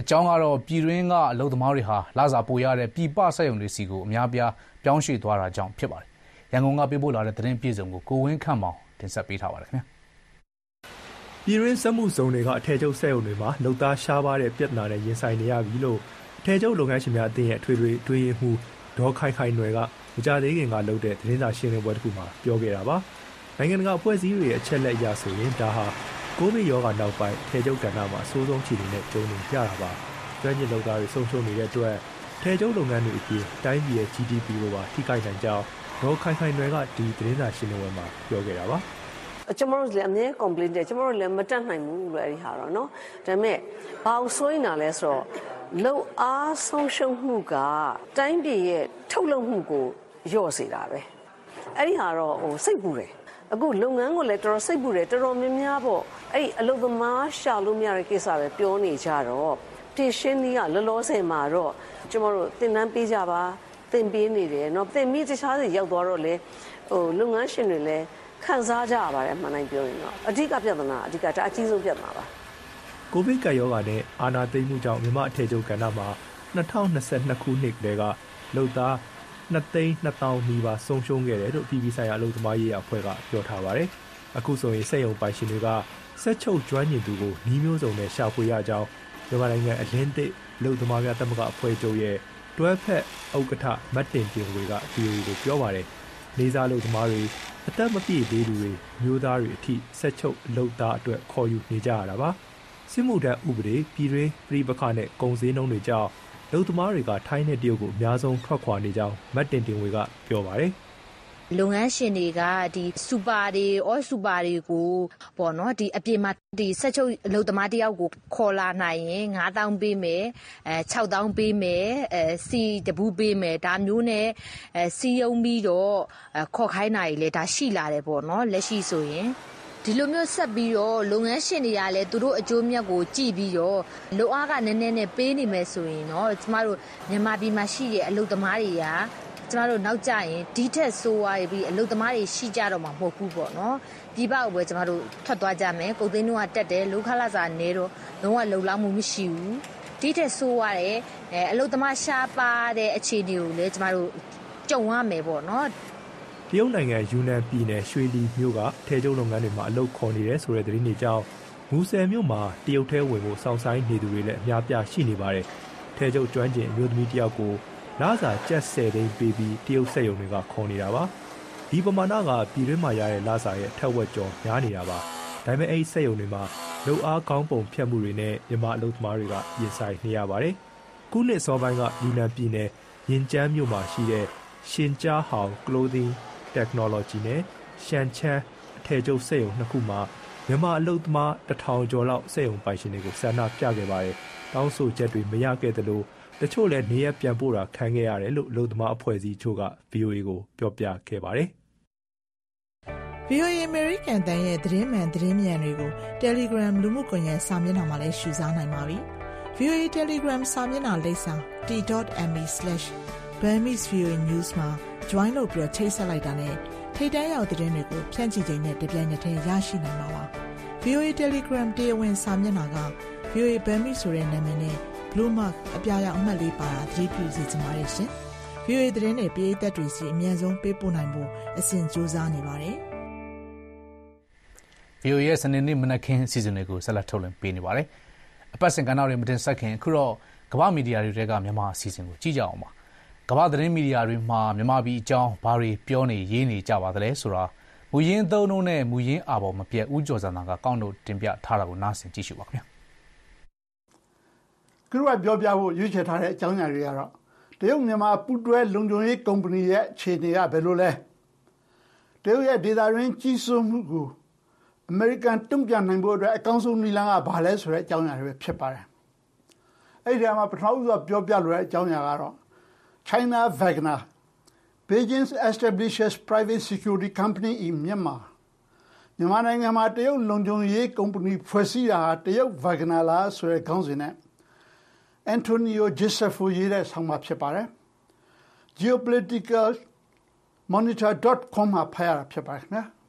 အကြောင်းကတော့ပြည်တွင်းကအလုပ်သမားတွေဟာလစာပိုရတဲ့ပြည်ပစက်ရုံတွေစီကိုအများပြားပြောင်းရွှေ့သွားတာကြောင့်ဖြစ်ပါတယ်။ရန်ကုန်ကပေးပို့လာတဲ့သတင်းပြည့်စုံကိုကိုဝင်းခန့်မောင်တင်ဆက်ပေးထားပါတယ်ခင်ဗျာ။ပြည်တွင်းစက်မှုဇုံတွေကအထည်ချုပ်စက်ရုံတွေမှာလုပ်သားရှားပါတဲ့ပြဿနာနဲ့ရင်ဆိုင်နေရပြီလို့အထည်ချုပ်လုပ်ငန်းရှင်များအသင်းရဲ့အထွေထွေအတွင်းရေးမှူးဒေါ်ခိုင်ခိုင်နွယ်ကမကြသေးခင်ကလုပ်တဲ့သတင်းစာရှင်းလင်းပွဲတစ်ခုမှာပြောခဲ့တာပါ။နိုင်ငံတကာအဖွဲ့အစည်းတွေရဲ့အချက်လက်အရဆိုရင်ဒါဟာကိုဗစ်ရောဂါနောက်ပိုင်းအထည်ချုပ်ကဏ္ဍမှာအဆိုးဆုံးခြေအနေနဲ့ကြုံနေရတာပါ။ကျွမ်းကျင်လုပ်သားတွေဆုံးရှုံးနေတဲ့အတွက်အထည်ချုပ်လုပ်ငန်းတွေအပြင်တိုင်းပြည်ရဲ့ G D P ကိုပါထိခိုက်နိုင်ကြောင်းဒေါ်ခိုင်ခိုင်နွယ်ကဒီသတင်းစာရှင်းလင်းပွဲမှာပြောခဲ့တာပါ။ကျွန်တော်တို့လည်းအမြဲ complaint တယ်ကျွန်တော်တို့လည်းမတက်နိုင်ဘူးလို့အဲဒီဟာတော့เนาะဒါပေမဲ့ဘာလို့ဆိုရင်လဲဆိုတော့လုံအားဆုံးရှုံးမှုကတိုင်းပြည်ရဲ့ထုတ်လုပ်မှုကိုလျော့စေတာပဲအဲ့ဒီဟာတော့ဟိုစိတ်ပူတယ်အခုလုပ်ငန်းကိုလည်းတော်တော်စိတ်ပူတယ်တော်တော်များများပေါ့အဲ့ဒီအလုပ်သမားရှာလို့မရတဲ့ကိစ္စပဲပြောနေကြတော့ပြင်ရှင်းနည်းကလောလောဆယ်မှာတော့ကျွန်တော်တို့သင်တန်းပေးကြပါသင်ပေးနေတယ်เนาะသင်ပြီးတခြားစီရောက်သွားတော့လေဟိုလုပ်ငန်းရှင်တွေလည်းခံစားကြရပါတယ်မှန်တိုင်းပြောရင်တော့အဓိကပြဿနာအဓိကဒါအကြီးဆုံးပြဿနာပါကိုဗစ်ကပ်ရောဂါနဲ့အာဏာသိမ်းမှုကြောင့်မြန်မာအထည်ချုပ်ကဏ္ဍမှာ၂၀၂၂ခုနှစ်ကတည်းကလုပ်သားနှစ်သိန်းနှစ်သောင်းနီးပါးဆုံးရှုံးခဲ့တယ်လို့ပြည်ပဆိုင်ရာအလုပ်သမားရေးအဖွဲ့ကပြောထားပါတယ်။အခုဆိုရင်စက်ရုံပိုင်ရှင်တွေကစက်ချုပ်ကျွမ်းကျင်သူကိုနှီးမျိုးစုံနဲ့ရှာဖွေရကြောင်းမြန်မာနိုင်ငံအလင်းသစ်အလုပ်သမားများသမဂ္ဂအဖွဲ့ချုပ်ရဲ့တွဲဖက်ဥက္ကဋ္ဌမတ်တင်တင်ဝေက ဗွီအိုအေ ကိုပြောပါတယ်။နေစားအလုပ်သမားတွေအသက်မပြည့်သေးသူတွေမျိုးသားတွေအထိစက်ချုပ်အလုပ်သားအတွက်ခေါ်ယူနေကြရတာပါ။စစ်မှုထမ်းဥပဒေပြည်တွင်းပြည်ပခါနဲ့ကုန်စည်နှုန်းတွေကြောင့်လူသမားတွေကထိုင်းနဲ့တရုတ်ကိုအများဆုံးထွက်ခွာနေကြောင်းမတ်တင်တင်ဝေကပြောပါတယ်။လုပ်ငန်းရှင်တွေကဒီစူပါတွေအော်စူပါတွေကိုပေါ့နော်ဒီအပြင်မှာဒီဆက်ချုပ်အလုပ်သမားတယောက်ကိုခေါ်လာနိုင်ရင်ငါးသောင်းပေးမယ်အဲခြောက်သောင်းပေးမယ်အဲစီတဘူးပေးမယ်ဒါမျိုးနဲ့အဲစီယုံပြီးတော့ခေါ်ခိုင်းနိုင်လေဒါရှိလာတယ်ပေါ့နော်လက်ရှိဆိုရင်ဒီလိုမျိုးဆက်ပြီးတော့လုပ်ငန်းရှင်တွေကလည်းသူတို့အကျိုးမြတ်ကိုကြည့်ပြီးတော့လိုအားကနည်းနည်းနဲ့ပေးနေမယ်ဆိုရင်တော့ကျမတို့မြန်မာပြည်မှာရှိတဲ့အလုပ်သမားတွေကကျမတို့နောက်ကျရင်ဒီထက်ဆိုးသွားပြီးအလုပ်သမားတွေရှိကြတော့မှာမဟုတ်ဘူးပေါ့နော်ပြည်ပကိုပဲကျမတို့ထွက်သွားကြမယ်ကုန်သိန်းတို့ကတက်တယ်လူခလာစာနေတော့လုံးဝလုံလောက်မှုမရှိဘူးဒီထက်ဆိုးသွားတယ်အဲအလုပ်သမားရှားပါတဲ့အခြေအနေကိုလည်းကျမတို့ကြုံရမယ်ပေါ့နော်တရုတ်နိုင်ငံယူနန်ပြည်နယ်ရွှေလီမြို့ကထဲကျုံလုပ်ငန်းတွေမှာအလုပ်ခေါ်နေတယ်ဆိုတဲ့သတင်းတွေကြောင့်မူဆယ်မြို့မှာတရုတ်ထဲဝင်ဖို့စောင့်ဆိုင်းနေသူတွေလည်းအများပြားရှိနေပါတယ်။ထဲကျုံကျွမ်းကျင်အမျိုးသမီးတယောက်ကိုလစာကျပ်ဆယ်သိန်းပေးပြီးတရုတ်စက်ရုံတွေကခေါ်နေတာပါ။ဒီပမာဏကပြည်တွင်းမှာရတဲ့လစာရဲ့ထက်ဝက်ကျော်များနေတာပါ။ဒါပေမဲ့အဲ့ဒီစက်ရုံတွေမှာလုပ်အားကောင်းပုံဖြတ်မှုတွေနဲ့မြန်မာအလုပ်သမားတွေကရင်ဆိုင်နေရပါတယ်။ခုနှစ်စောပိုင်းကယူနန်ပြည်နယ်ရင်ကျန်းမြို့မှာရှိတဲ့ရှင်ကြားဟောင် clothing technology နဲ့ရှန်ချန်းအထည်ချုပ်စက်ရုံနှစ်ခုမှာမြန်မာအလုပ်သမားတစ်ထောင်ကျော်လောက်စက်ရုံပိုင်ရှင်တွေကိုဆန္ဒပြခဲ့ပါတယ်။တောင်းဆိုချက်တွေမရခဲ့သလိုတချို့လည်းနေရပြန်ပို့တာခံခဲ့ရတယ်လို့အလုပ်သမားအဖွဲ့အစည်းချို့က ဗွီအိုအေ ကိုပြောပြခဲ့ပါတယ်။ ဗွီအိုအေ American တန်ရဲ့သတင်းမှန်သတင်းမြန်တွေကို Telegram လူမှုကွန်ရက်စာမျက်နှာမှာလည်းရှုစားနိုင်ပါပြီ။ ဗွီအိုအေ Telegram စာမျက်နှာလိပ်စာ t dot m e slash burmese voa news မှာ join လုပ်ပြီးချိတ်ဆက်လိုက်တာနဲ့ထိပ်တန်းရောက်သတင်းတွေကိုဖြန့်ချိချိန်နဲ့တပြိုင်နက်တည်းရရှိနိုင်မှာပါ။ ဗွီအိုအေ Telegram တရားဝင်စာမျက်နှာက ဗွီအိုအေ Burmese ဆိုတဲ့နာမည်နဲ့ Blue Mark အပြာရောင်အမှတ်လေးပါတာသတိပြုစီစဉ်ပါတယ်ရှင်။ ဗွီအိုအေသတင်းတွေပရိသတ်တွေစီအမြန်ဆုံးပေးပို့နိုင်ဖို့အစဉ်ကြိုးစားနေပါတယ်။ဗွီအိုအေရဲ့စနေနေ့မနက်ခင်းအစီအစဉ်တွေကိုဆက်လက်ထုတ်လွှင့်ပေးနေပါတယ်။အပတ်စဉ်ကဏ္ဍတွေမတင်ဆက်ခင်အခုတော့ကမ္ဘာမီဒီယာတွေတဲကမြန်မာအစီအစဉ်ကိုကြည့်ကြအောင်ပါ။ကမ္ဘာသတင်းမီဒီယာတွေမှာမြန်မာပြည်အကြောင်းဘာတွေပြောနေရေးနေကြပါသလဲဆိုတာမူရင်းသုံးလုံးနဲ့မူရင်းအာဘော်မပြတ်ဦးကျော်စံသာကကောက်နှုတ်တင်ပြထားတာကိုနားဆင်ကြည့်ရှုပါခင်ဗျာ။ခုကပြောပြဖို့ရွေးချယ်ထားတဲ့အကြောင်းအရာတွေကတော့တရုတ်မြန်မာပူးတွဲလုံခြုံရေးကုမ္ပဏီရဲ့အခြေအနေကဘယ်လိုလဲ။တရုတ်ရဲ့ဒေသတွင်းကြီးစိုးမှုကိုအမေရိကန်တုံ့ပြန်နိုင်ဖို့အတွက်အကောင်းဆုံးနည်းလမ်းကဘာလဲဆိုတဲ့အကြောင်းအရာတွေဖြစ်ပါတယ်။အဲ့ဒီမှာပထမဆုံးပြောပြလိုတဲ့အကြောင်းအရာကတော့ China Wagner Beijing establishes private security company in Myanmar မြန်မာနိုင်ငံမှာတရုတ်လုံခြုံရေးကုမ္ပဏီဖွဲ့စည်းတာဟာတရုတ် Wagner လားဆိုတဲ့ခေါင်းစဉ်နဲ့ Antonio Giseffo ရေးတဲ့ဆောင်းပါးဖြစ်ပါတယ်။ geopolitical monitor dot com မှာဖတ်ရတာဖြစ်ပါတယ်ခင်ဗျာ။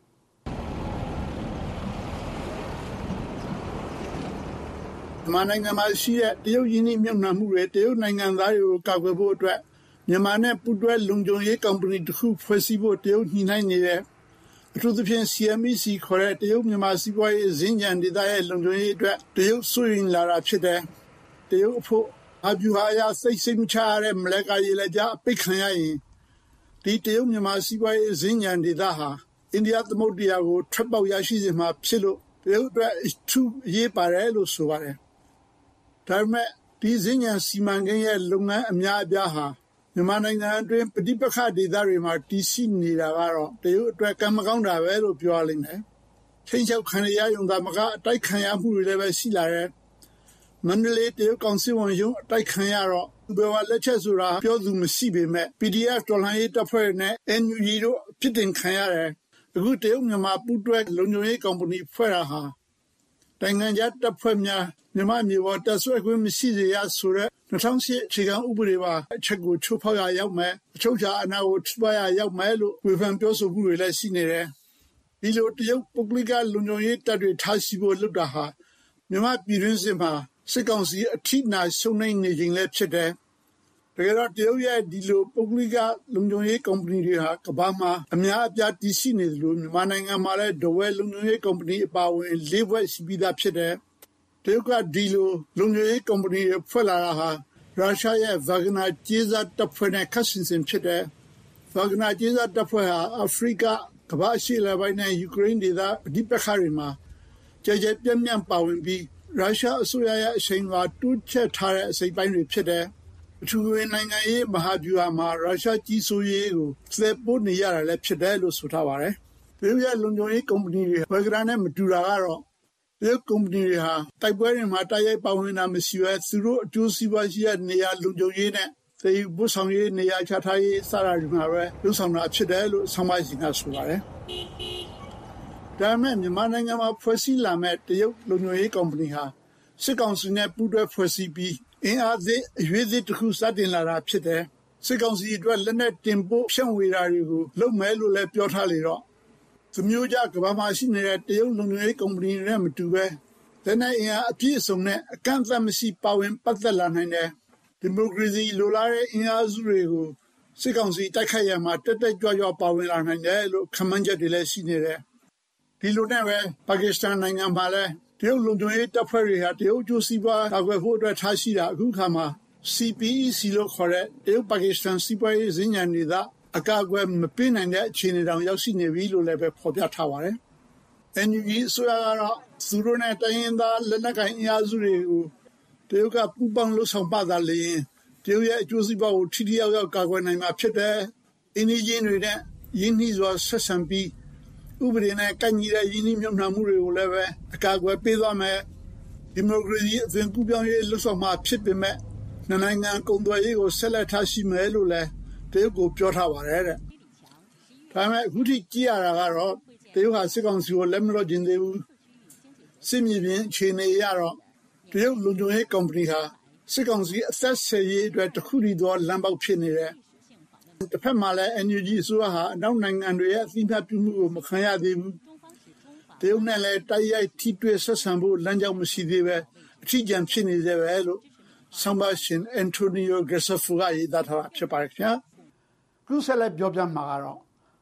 မြန်မာနိုင်ငံမှာရှိတဲ့တရုတ်ရင်းနှီးမြှုပ်နှံမှုတွေတရုတ်နိုင်ငံသားတွေကိုကာကွယ်ဖို့အတွက်မြန်မာနဲ့ပူးတွဲလုံခြုံရေးကုမ္ပဏီတစ်ခုဖွဲ့စည်းဖို့တရုတ်ညှိနှိုင်းနေတယ်အထူးသဖြင့် C M E C ခေါ်တဲ့တရုတ်မြန်မာစီးပွားရေးစင်ကြံဒေသရဲ့လုံခြုံရေးအတွက်တရုတ်ဆွေးနွေးလာတာဖြစ်တယ်တရုတ်အဖို့အပြူဟာအရာစိတ်စိတ်မချရတဲ့မလဲကာရေးလက်ကြအပိတ်ခံရရင်ဒီတရုတ်မြန်မာစီးပွားရေးစင်ကြံဒေသဟာအိန္ဒိယသမုဒ္ဒရာကိုထွက်ပေါက်ရရှိစေမှာဖြစ်လို့တရုတ်အတွက်အထူးအရေးပါတယ်လို့ဆိုပါတယ်ဒါပေမဲ့ဒီစင်ကြံစီမံကိန်းရဲ့လုပ်ငန်းအများအပြားဟာမြန်မာနိုင်ငံအတွင်းပဋိပက္ခဒေသတွေမှာတည်ရှိနေတာကတော့တရုတ်အတွက်ကံမကောင်းတာပဲလို့ပြောရလိမ့်မယ်ချင်းချောက်ခံရရုံသာမကအတိုက်ခံရမှုတွေလည်းပဲရှိလာတယ်မန္တလေးတရုတ်ကောင်စစ်ဝန်ရုံးအတိုက်ခံရတော့ဘယ်ဝါလက်ချက်ဆိုတာပြောသူမရှိပေမဲ့ P D F တော်လှန်ရေးတပ်ဖွဲ့နဲ့ N U G တို့ဖြစ်တင်ခံရတယ်အခုတရုတ်မြန်မာပူးတွဲလုံခြုံရေးကုမ္ပဏီဖွဲ့တာဟာနိုင်ငံခြားတပ်ဖွဲ့များမြန်မာမျိုးပေါ်တပ်ဆွဲခွင့်မရှိစေရဆိုတဲ့၂၀၀၈အခြေခံဥပဒေပါအချက်ကိုချိုးဖောက်ရရောက်မယ်အချုပ်ချာအနာကိုထိပါရရောက်မယ်လို့ဝေဖန်ပြောဆိုမှုတွေလည်းရှိနေတယ်ဒီလိုတရုတ်ပုဂ္ဂလိကလုံခြုံရေးတပ်တွေထားရှိဖို့လုပ်တာဟာမြန်မာပြည်တွင်းစစ်မှာစစ်ကောင်စီအထိနာရှုံးနေနေခြင်းလည်းဖြစ်တယ်တကယ်တော့တရုတ်ရဲ့ဒီလိုပုဂ္ဂလိကလုံခြုံရေးကုမ္ပဏီတွေဟာကမ္ဘာမှာအများအပြားတည်ရှိနေတယ်လို့မြန်မာနိုင်ငံမှာလည်းဒဝဲလုံခြုံရေးကုမ္ပဏီအပါအဝင်၄ဘွဲ့ရှိပြီးသားဖြစ်တယ်တရုတ်ကဒီလိုလုံခြုံရေးကုမ္ပဏီတွေဖွဲ့လာတာဟာရုရှားရဲ့ဗာဂနာကျေးဇပ်တပ်ဖွဲ့နဲ့ခတ်ဆင်ဆင်ဖြစ်တယ်ဗာဂနာကျေးဇပ်တပ်ဖွဲ့ဟာအာဖရိကကမ္ဘာရှိလပိုင်းနဲ့ယူကရိန်းဒေသပဋိပက္ခတွေမှာကြဲကြဲပြန့်ပြန့်ပါဝင်ပြီးရုရှားအစိုးရရဲ့အချိန်ကတိုးချဲ့ထားတဲ့အစိပ်ပိုင်းတွေဖြစ်တယ်အထူးဝင်နိုင်ငံရေးမဟာဗျူဟာမှာရုရှားကြီးစိုးရေးကိုသယ်ပိုးနေရတာလည်းဖြစ်တယ်လို့ဆိုထားပါတယ်တရုတ်ရဲ့လုံခြုံရေးကုမ္ပဏီတွေဗာဂနာနဲ့မတူတာကတော့တရုတ်ကုမ္ပဏီတွေဟာတိုက်ပွဲတွေမှာတိုက်ရိုက်ပါဝင်တာမရှိဘဲသူတို့အကျိုးစီးပွားရှိတဲ့နေရာလုံခြုံရေးနဲ့သယ်ယူပို့ဆောင်ရေးနေရာချထားရေးစတာတွေမှာပဲလုပ်ဆောင်တာဖြစ်တယ်လို့ဆောင်းပါးရှင်ကဆိုပါတယ်။ဒါပေမဲ့မြန်မာနိုင်ငံမှာဖွဲ့စည်းလာမဲ့တရုတ်လုံခြုံရေးကုမ္ပဏီဟာစစ်ကောင်စီနဲ့ပူးတွဲဖွဲ့စည်းပြီးအင်အားသစ်အရွေးသစ်တစ်ခုစတင်လာတာဖြစ်တယ်။စစ်ကောင်စီအတွက်လက်နက်တင်ပို့ဖြန့်ဝေတာတွေကိုလုပ်မယ်လို့လည်းပြောထားလေတော့သူမျိုးကြကမ္ဘာမှာရှိနေတဲ့တရုတ်လုံခြုံရေးကုမ္ပဏီတွေနဲ့မတူပဲလက်နက်အင်အားအပြည့်အစုံနဲ့အကန့်အသတ်မရှိပါဝင်ပတ်သက်လာနိုင်တယ်ဒီမိုကရေစီလိုလားတဲ့အင်အားစုတွေကိုစစ်ကောင်စီတိုက်ခိုက်ရမှာတက်တက်ကြွကြွပါဝင်လာနိုင်တယ်လို့ခန့်မှန်းချက်တွေလည်းရှိနေတယ်ဒီလိုနဲ့ပဲပါကစ္စတန်နိုင်ငံမှာလည်းတရုတ်လုံခြုံရေးတပ်ဖွဲ့တွေဟာတရုတ်ကျိုးစီးပွားကာကွယ်ဖို့အတွက်ထားရှိတာအခုခါမှာ C P E C လို့ခေါ်တဲ့တရုတ်ပါကစ္စတန်စီးပွားရေးစင်ကြံဒေသအကာအကွယ်မပေးနိုင်တဲ့အခြေအနေတောင်ရောက်ရှိနေပြီလို့လည်းပဲဖော်ပြထားပါတယ်။ N U G ဆိုရကတော့သူတို့နဲ့တိုင်းရင်းသားလက်နက်ကိုင်အင်အားစုတွေကိုတရုတ်ကပူးပေါင်းလှုပ်ဆောင်ပါသာလျင်တရုတ်ရဲ့အကျိုးစီးပွားကိုထိထိရောက်ရောက်ကာကွယ်နိုင်မှာဖြစ်တယ်။အင်းကြီးချင်းတွေနဲ့ရင်းနှီးစွာဆက်ဆံပြီးဥပဒေနဲ့ကန့်ညီတဲ့ရင်းနှီးမြှုပ်နှံမှုတွေကိုလည်းပဲအကာအကွယ်ပေးသွားမယ်။ဒီမိုကရေစီအသွင်ကူးပြောင်းရေးလှုပ်ဆောင်မှာဖြစ်ပေမဲ့နိုင်ငံကုန်သွယ်ရေးကိုဆက်လက်ထားရှိမယ်လို့လည်းတရုတ်ကိုပြောထားပါတယ်တဲ့။ဒါပေမဲ့အခုထိကြည့်ရတာကတော့တရုတ်ဟာစစ်ကောင်စီကိုလက်မလွတ်ခြင်းသေးဘူး။စစ်မြေပြင်အခြေအနေရတော့တရုတ်လုံခြုံရေးကုမ္ပဏီဟာစစ်ကောင်စီအသက်ဆက်ရေးအတွက်တခုတည်းသောလမ်းပေါက်ဖြစ်နေတယ်။တစ်ဖက်မှာလည်း N U G ဆိုရဟာအနောက်နိုင်ငံတွေရဲ့အသိမှတ်ပြုမှုကိုမခံရသေးဘူး။တရုတ်နဲ့လည်းတိုက်ရိုက်ထိတွေ့ဆက်ဆံဖို့လမ်းကြောင်းမရှိသေးပဲအထီးကျန်ဖြစ်နေသေးပဲလို့ဆောင်းပါးရှင် Antonio Gracefo ကရေးသားထားတာဖြစ်ပါတယ်ခင်ဗျာ။ခုဆက်လက်ပြောပြမှာကတော့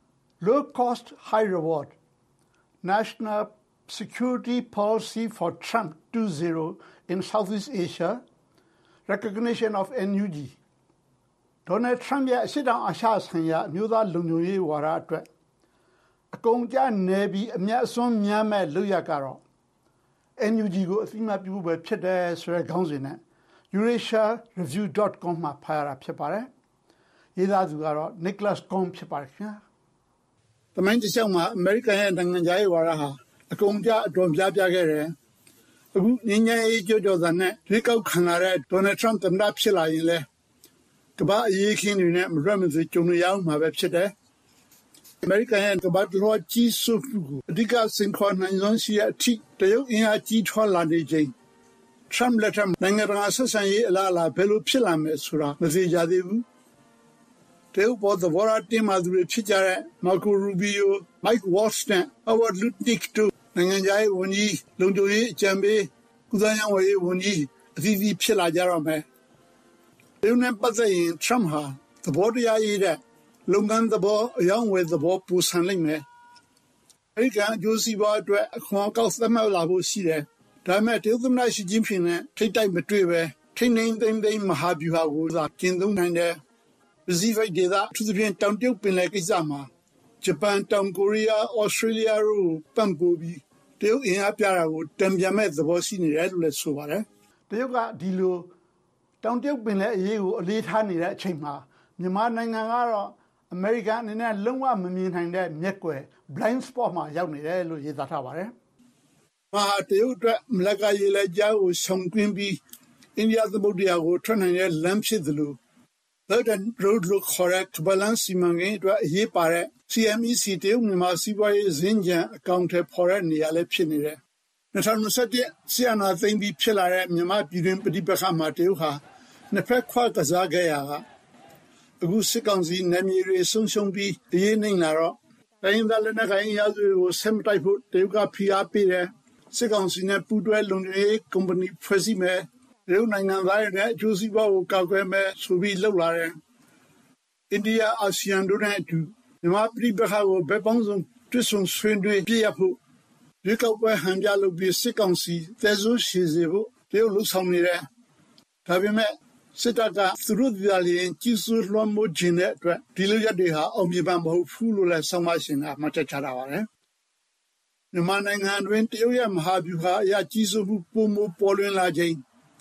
Low Cost High Reward National Security Policy for Trump two point oh in Southeast Asia Recognition of N U G Donald Trump ရဲ့အရှိတောင်အာရှဆိုင်ရာအမျိုးသားလုံခြုံရေးဝါဒအတွက်အကုန်ကြနေပြီးအမျက်အစွန်းများမဲ့လုပ်ရကတော့ N U G ကိုအသိအမှတ်ပြုဖို့ပဲဖြစ်တယ်ဆိုတဲ့ခေါင်းစဉ်နဲ့ eurasia review dot com မှာဖတ်ရတာဖြစ်ပါတယ်။ရေးသားသူကတော့ Nicholas Cohn ဖြစ်ပါတယ်ခင်ဗျာ။တမိုင်းတစ်လျှောက်မှာအမေရိကန်ရဲ့နိုင်ငံခြားရေးဝါဒဟာအကုန်ကြအတော်ပြပြခဲ့တယ်။အခုငင်းငယ်ရေးကြောကြောသာနဲ့ရွေးကောက်ခံလာတဲ့ Donald Trump သမ္မတဖြစ်လာရင်လေကမ္ဘာအရေးခင်းတွေနဲ့မရွက်မသွေကြုံရအောင်မှာပဲဖြစ်တယ်။အမေရိကန်ရဲ့ကမ္ဘာတော်ကြီးစုပ်ကိုအဓိကစင်ခေါ်နိုင်ဆုံးရှိတဲ့အထိတရုတ်အင်အားကြီးထွားလာနေချိန်Trump လက်ထက်နိုင်ငံတကာဆက်ဆံရေးအလားအလာဘယ်လိုဖြစ်လာမယ်ဆိုတာမသိကြသေးဘူး။တရုတ်ပေါ်သဘောထားတင်းမာသူတွေဖြစ်ကြတဲ့ Marco Rubio, Mike Waltz နဲ့ Howard Lutnick တို့နိုင်ငံခြားရေးဝန်ကြီးလုံခြုံရေးအကြံပေးကုသရေးဝန်ကြီးအသီးသီးဖြစ်လာကြတော့မယ်တရုတ်နဲ့ပတ်သက်ရင် Trump ဟာသဘောတရားရေးတဲ့လုပ်ငန်းသဘောအယောင်းဝယ်သဘောပူဆန်လိမ့်မယ်အမေရိကန်အကျိုးစီးပွားအတွက်အခွန်အကောက်သတ်မှတ်လာဖို့ရှိတယ်ဒါပေမဲ့တရုတ်သမ္မတရှီကျင်းဖျင်နဲ့ထိတ်တိုက်မတွေ့ပဲထိန်းသိမ်းသိမ်းသိမ်းမဟာဗျူဟာကိုသာကျင့်သုံးနိုင်တယ်ပစိဖိတ်ဒေသအထူးသဖြင့်တောင်တရုတ်ပင်လယ်ကိစ္စမှာဂျပန်တောင်ကိုရီးယားဩစတြေးလျတို့ပံ့ပိုးပြီးတရုတ်အင်အားပြတာကိုတံပြန်မဲ့သဘောရှိနေတယ်လို့လည်းဆိုပါတယ်တရုတ်ကဒီလိုတောင်တရုတ်ပင်လယ်အရေးကိုအလေးထားနေတဲ့အချိန်မှာမြန်မာနိုင်ငံကတော့အမေရိကန်အနေနဲ့လုံးဝမမြင်နိုင်တဲ့မျက်ကွယ် blind spot မှာရောက်နေတယ်လို့ရေးသားထားပါတယ်။မှာတရုတ်အတွက်မလကရေလက်ကြားကိုဆောင်တွင်းပြီးအိန္ဒိယသမုဒ္ဒရာကိုထွက်နိုင်တဲ့လမ်းဖြစ်သလို Belt and Road လို့ခေါ်တဲ့ကမ္ဘာလမ်းစီမံကိန်းအတွက်အရေးပါတဲ့ C M E C တရုတ်မြန်မာစီးပွားရေးစင်ကြံအကောင့်ထဲပေါ်တဲ့နေရာလည်းဖြစ်နေတယ်။၂၀၂၁ဆီယနာသိမ့်ပြီးဖြစ်လာတဲ့မြန်မာပြည်တွင်းပြည်ပခါမှာတရုတ်ဟာနှစ်ဖက်ခွာကစားခဲ့ရတာအခုစစ်ကောင်စီနယ်မြေတွေဆုံးရှုံးပြီးအရေးနိုင်လာတော့တိုင်းဒေသလက်နက်ကိုင်ရာဇဝတ်ကိုဆက်မတိုက်ဖို့တရုတ်ကဖိအားပေးတယ်စစ်ကောင်စီနဲ့ပူးတွဲလုံခြုံရေးကုမ္ပဏီဖွဲ့စည်းမယ်တရုတ်နိုင်ငံသားတွေနဲ့အကျိုးစီးပွားကိုကာကွယ်မယ်ဆိုပြီးလှုပ်လာတယ်အိန္ဒိယအာဆီယံတို့နဲ့အတူမြန်မာပြည်ပခါကိုဘယ်ပေါင်းစုံတွစ်ဆုံဆွေးနွေးပြရဖို့ဒီကောက်ပွဲဟန်ပြလုပ်ပြီးစစ်ကောင်စီတဲဆိုးရှိစေဖို့တရုတ်လှုပ်ဆောင်နေတယ်ဒါပေမဲ့စစ်တပ်ကသူတို့ဒီလာရင်ကြီးစိုးလွှမ်းမိုးခြင်းတဲ့အတွက်ဒီလိုရက်တွေဟာအောင်မြင်မှာမဟုတ်ဘူးလို့လည်းဆောင်းမရှင်ကမှတ်ချက်ချတာပါတယ်။မြန်မာနိုင်ငံတွင်တရုတ်ရဲ့မဟာဗျူဟာအရကြီးစိုးမှုပုံမပေါ်လွင်လာခြင်း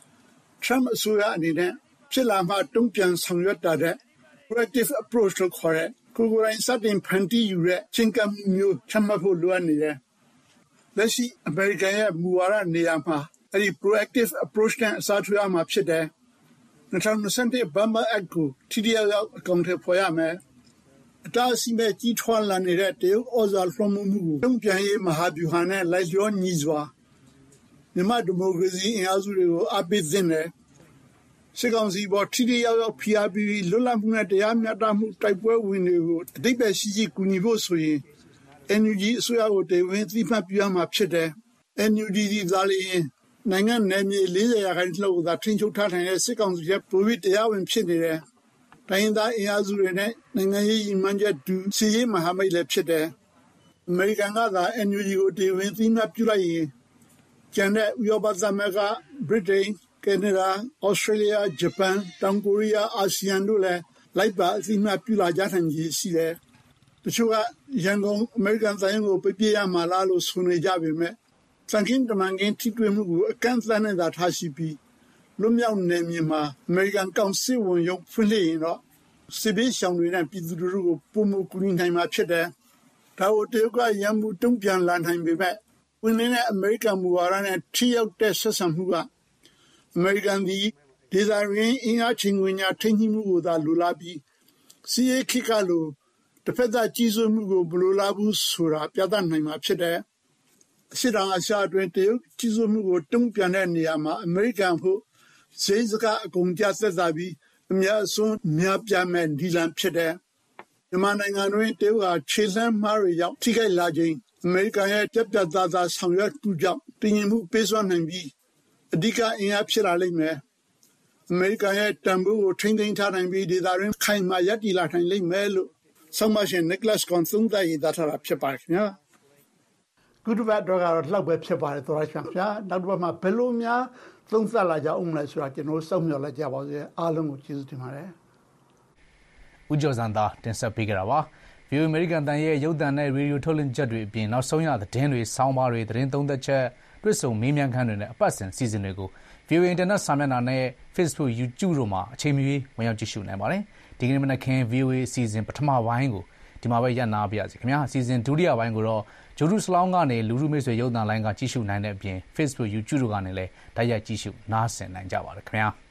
Trump အစိုးရအနေနဲ့ဖြစ်လာမှတုံ့ပြန်ဆောင်ရွက်တာတဲ့ proactive approach လို့ခေါ်တဲ့ကိုယ်ကိုယ်တိုင်စတင်ဖန်တီးယူတဲ့ချင်းကပ်မှုမျိုးချမှတ်ဖို့လိုအပ်နေတယ်။လက်ရှိအမေရိကန်ရဲ့မူဝါဒနေရာမှာအဲဒီ proactive approach နဲ့အစားထိုးရမှာဖြစ်တယ်၂၀၂၁ Burma Act ကိုထိထိရောက်ရောက်အကောင်အထည်ဖော်ရမယ်။အတားအဆီးမဲ့ကြီးထွားလာနေတဲ့တရုတ်ဩဇာလွှမ်းမိုးမှုကိုတုံ့ပြန်ရေးမဟာဗျူဟာနဲ့လိုက်လျောညီစွာမြန်မာဒီမိုကရေစီအင်အားစုတွေကိုအားပေးသင့်တယ်။စစ်ကောင်စီပေါ်ထိထိရောက်ရောက်ဖိအားပေးပြီးလွတ်လပ်မှုနဲ့တရားမျှတမှုတိုက်ပွဲဝင်တွေကိုအတိတ်ပဲရှိရှိကူညီဖို့ဆိုရင် N U G အစိုးရကိုတည်ဝင်သိမှတ်ပြုရမှာဖြစ်တယ်။ N U G ဒီသားလေးနိုင်ငံနယ်မြေ၄၀ရာခိုင်နှုန်းသာထိန်းချုပ်ထားနိုင်တဲ့စစ်ကောင်စီရဲ့ပုံရိပ်တရားဝင်ဖြစ်နေတယ်။တိုင်းသားအင်အားစုတွေနဲ့နိုင်ငံရေးရည်မှန်းချက်တူစီရေးမဟာမိတ်လည်းဖြစ်တယ်။အမေရိကန်ကသာ N U G ကိုတည်ဝင်သိမှတ်ပြုလိုက်ရင်ကျန်တဲ့ဥရောပသမဂ္ဂ၊ဗြိတိန်၊ကနေဒါ၊ဩစတြေးလျ၊ဂျပန်၊တောင်ကိုရီးယား၊အာဆီယံတို့လည်းလိုက်ပါအသိမှတ်ပြုလာကြနိုင်ခြေရှိတယ်။တချို့ကရန်ကုန်အမေရိကန်သံရုံးကိုပြပြရမှာလားလို့ဆိုနေကြပေမဲ့စံချင်းတမန်ကင်းထိတွေ့မှုကိုအကန့်အသတ်နဲ့သာထားရှိပြီးလွတ်မြောက်နေမြေမှာအမေရိကန်ကောင်စစ်ဝန်ရုံးဖွင့်လှစ်ရင်တော့စစ်ဘေးရှောင်တွေနဲ့ပြည်သူတို့ကိုပုံမကူညီနိုင်မှာဖြစ်တယ်။ဒါကိုတရုတ်ကရန်မှုတုံ့ပြန်လာနိုင်ပေမဲ့ဝင်နေတဲ့အမေရိကန်မူဝါဒနဲ့ထိရောက်တဲ့ဆက်ဆံမှုကအမေရိကန်ဒီဒေသရင်းအင်အားချင်းဝင်ညာထိန်းညှိမှုကိုသာလိုလားပြီးစီးရေးခိကလိုတစ်ဖက်သားကြီးစိုးမှုကိုမလိုလားဘူးဆိုတာပြသနိုင်မှာဖြစ်တယ်။အရှိတောင်အာရှအတွင်းတရုတ်ကြီးစိုးမှုကိုတုံ့ပြန်တဲ့နေရာမှာအမေရိကန်ဖို့စေစကအကုန်ကြသက်သာပြီးအများအစွန်းများပြမဲ့ဒီလန်ဖြစ်တယ်။မြန်မာနိုင်ငံတွင်တရုတ်ဟာခြေလှမ်းမှားတွေရောက်ထိခိုက်လာခြင်းအမေရိကန်ရဲ့ပြပြသားသားဆောင်ရွက်မှုကြောင့်တည်ငြိမ်မှုပေးစွမ်းနိုင်ပြီးအဓိကအင်အားဖြစ်လာလိမ့်မယ်။အမေရိကန်ရဲ့တန်ဖိုးကိုထိန်းသိမ်းထားနိုင်ပြီးဒေသတွင်းခိုင်မာရပ်တည်လာနိုင်လိမ့်မယ်လို့ဆောင်းပါရှင် Nicholas Gon သုံးသပ်ရေးသားထားတာဖြစ်ပါတယ်ခင်ဗျာ။ကုတ္တပတ်တော့ကတော့လောက်ပဲဖြစ်ပါတယ်သောရချန်ဗျာ။နောက်တစ်ပတ်မှာဘယ်လိုများသုံးသပ်လာကြအောင်လဲဆိုတာကျွန်တော်စောင့်မျှော်လိုက်ကြပါစေ။အားလုံးကိုကျေးဇူးတင်ပါတယ်။ဦးကျော်စံသာတင်ဆက်ပေးကြတာပါ။ View American တန်ရဲ့ရုပ်သံနဲ့ရေဒီယိုထုတ်လွှင့်ချက်တွေအပြင်နောက်ဆုံးရသတင်းတွေဆောင်းပါးတွေသတင်းသုံးသက်ချက်တွေ့ဆုံမေးမြန်းခန်းတွေနဲ့အပတ်စဉ်စီစဉ်တွေကို View Internet စာမျက်နှာနဲ့ Facebook YouTube တို့မှာအချိန်မီဝင်ရောက်ကြည့်ရှုနိုင်ပါတယ်။ဒီကနေ့မနက်ခင်း ဗီအိုအေ အစီအစဉ်ပထမပိုင်းကိုဒီမှာပဲရပ်နာပါရစေခင်ဗျာ။အစီအစဉ်ဒုတိယပိုင်းကိုတော့ဂျိုဒူစလောင်းကနေလူလူမိတ်ဆွေရုပ်သံလိုင်းကကြည့်ရှုနိုင်တဲ့အပြင် Facebook YouTube တို့ကနေလည်းတိုက်ရိုက်ကြည့်ရှုနားဆင်နိုင်ကြပါတယ်ခင်ဗျာ။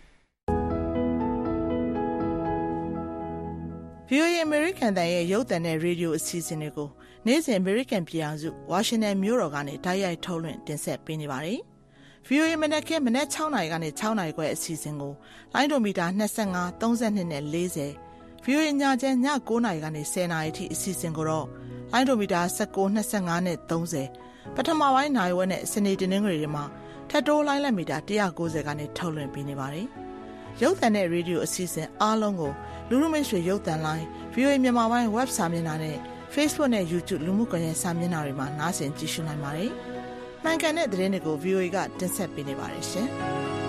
ဗီအိုအေ American တန်ရဲ့ရုပ်သံနဲ့ရေဒီယိုအစီအစဉ်တွေကိုနေ့စဉ် American ပြည်ထောင်စုဝါရှင်တန်မြို့တော်ကနေတိုက်ရိုက်ထုတ်လွှင့်တင်ဆက်ပေးနေပါတယ်။ ဗီအိုအေမနက်ခင်းမနက်၆နာရီကနေ၆နာရီခွဲအစီအစဉ်ကိုလိုင်းဒိုမီတာ၂၅၊၃၂နဲ့၄၀ ဗီအိုအေညချမ်းည၉နာရီကနေ၁၀နာရီအထိအစီအစဉ်ကိုတော့လိုင်းဒိုမီတာ၁၉၊၂၅နဲ့၃၀ပထမပိုင်းနိုင်ဝက်နဲ့စနေတနင်္ဂနွေတွေမှာထထပ်တိုးလိုင်းလက်မီတာone ninetyကနေထုတ်လွှင့်ပေးနေပါတယ်။ရုပ်သံနဲ့ရေဒီယိုအစီအစဉ်အားလုံးကိုလူလူမိတ်ဆွေရုပ်သံလိုင်း ဗွီအိုအေ မြန်မာပိုင်း web စာမျက်နှာနဲ့ Facebook နဲ့ YouTube လူမှုကွန်ရက်စာမျက်နှာတွေမှာနားဆင်ကြည့်ရှုနိုင်ပါတယ်။မှန်ကန်တဲ့သတင်းတွေကို ဗွီအိုအေ ကတင်ဆက်ပေးနေပါတယ်ရှင်။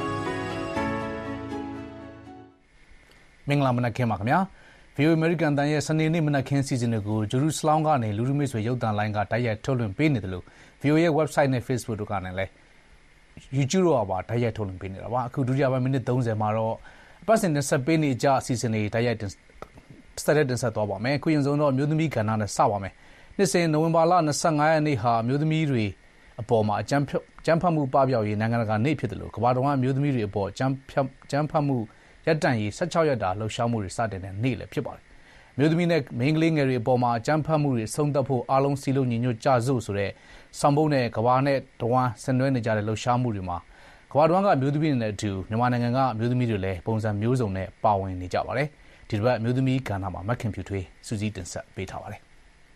မင်္ဂလာမနက်ခင်းပါခင်ဗျာ။ ဗွီအိုအေ American တန်ရဲ့စနေနေ့မနက်ခင်းစီစဉ်တွေကိုဂျေရုဆလမ်ကနေလူလူမိတ်ဆွေရုပ်သံလိုင်းကတိုက်ရိုက်ထုတ်လွှင့်ပေးနေတယ်လို့ ဗွီအိုအေရဲ့ website နဲ့ Facebook တို့ကနေလည်း YouTube တို့ကပါတိုက်ရိုက်ထုတ်လွှင့်ပေးနေတာပါ။အခုဒုတိယပိုင်းမိနစ်thirtyမှာတော့အပတ်စဉ်တင်ဆက်ပေးနေကြအစီအစဉ်တွေတိုက်ရိုက်တင်ဆက်တင်ဆက်သွားပါမယ်။အခုရင်ဆုံးတော့မျိုးသမီးကဏ္ဍနဲ့စပါမယ်။နှစ်စဉ်နိုဝင်ဘာလtwenty-fiveရက်နေ့ဟာမျိုးသမီးတွေအပေါ်မှာအကြမ်းကြမ်းဖက်မှုပပျောက်ရေးနိုင်ငံတကာနေ့ဖြစ်တယ်လို့ကမ္ဘာတော်ကမျိုးသမီးတွေအပေါ်ကြမ်းကြမ်းဖက်မှုရပ်တန့်ရေးsixteenရက်တာလှုပ်ရှားမှုတွေစတင်တဲ့နေ့လည်းဖြစ်ပါတယ်။မျိုးသမီးနဲ့မိန်းကလေးငယ်တွေအပေါ်မှာအကြမ်းဖက်မှုတွေဆုံးသက်ဖို့အားလုံးစည်းလုံးညီညွတ်ကြစို့ဆိုတဲ့ဆောင်ပုဒ်နဲ့ကမ္ဘာနဲ့တဝမ်းဆင်နွှဲနေကြတဲ့လှုပ်ရှားမှုတွေမှာကမ္ဘာတော်ကမျိုးသမီးတွေနဲ့အတူမြန်မာနိုင်ငံကမျိုးသမီးတွေလည်းပုံစံမျိုးစုံနဲ့ပါဝင်နေကြပါတယ်။ဒီတစ်ပတ်မျိုးသမီးကဏ္ဍမှာမက်ခင်ဖြူထွေးစူးစီးတင်ဆက်ပေးထားပါတယ်။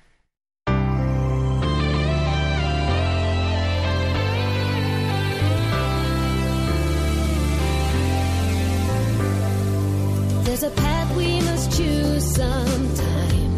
There's a path we must choose sometime.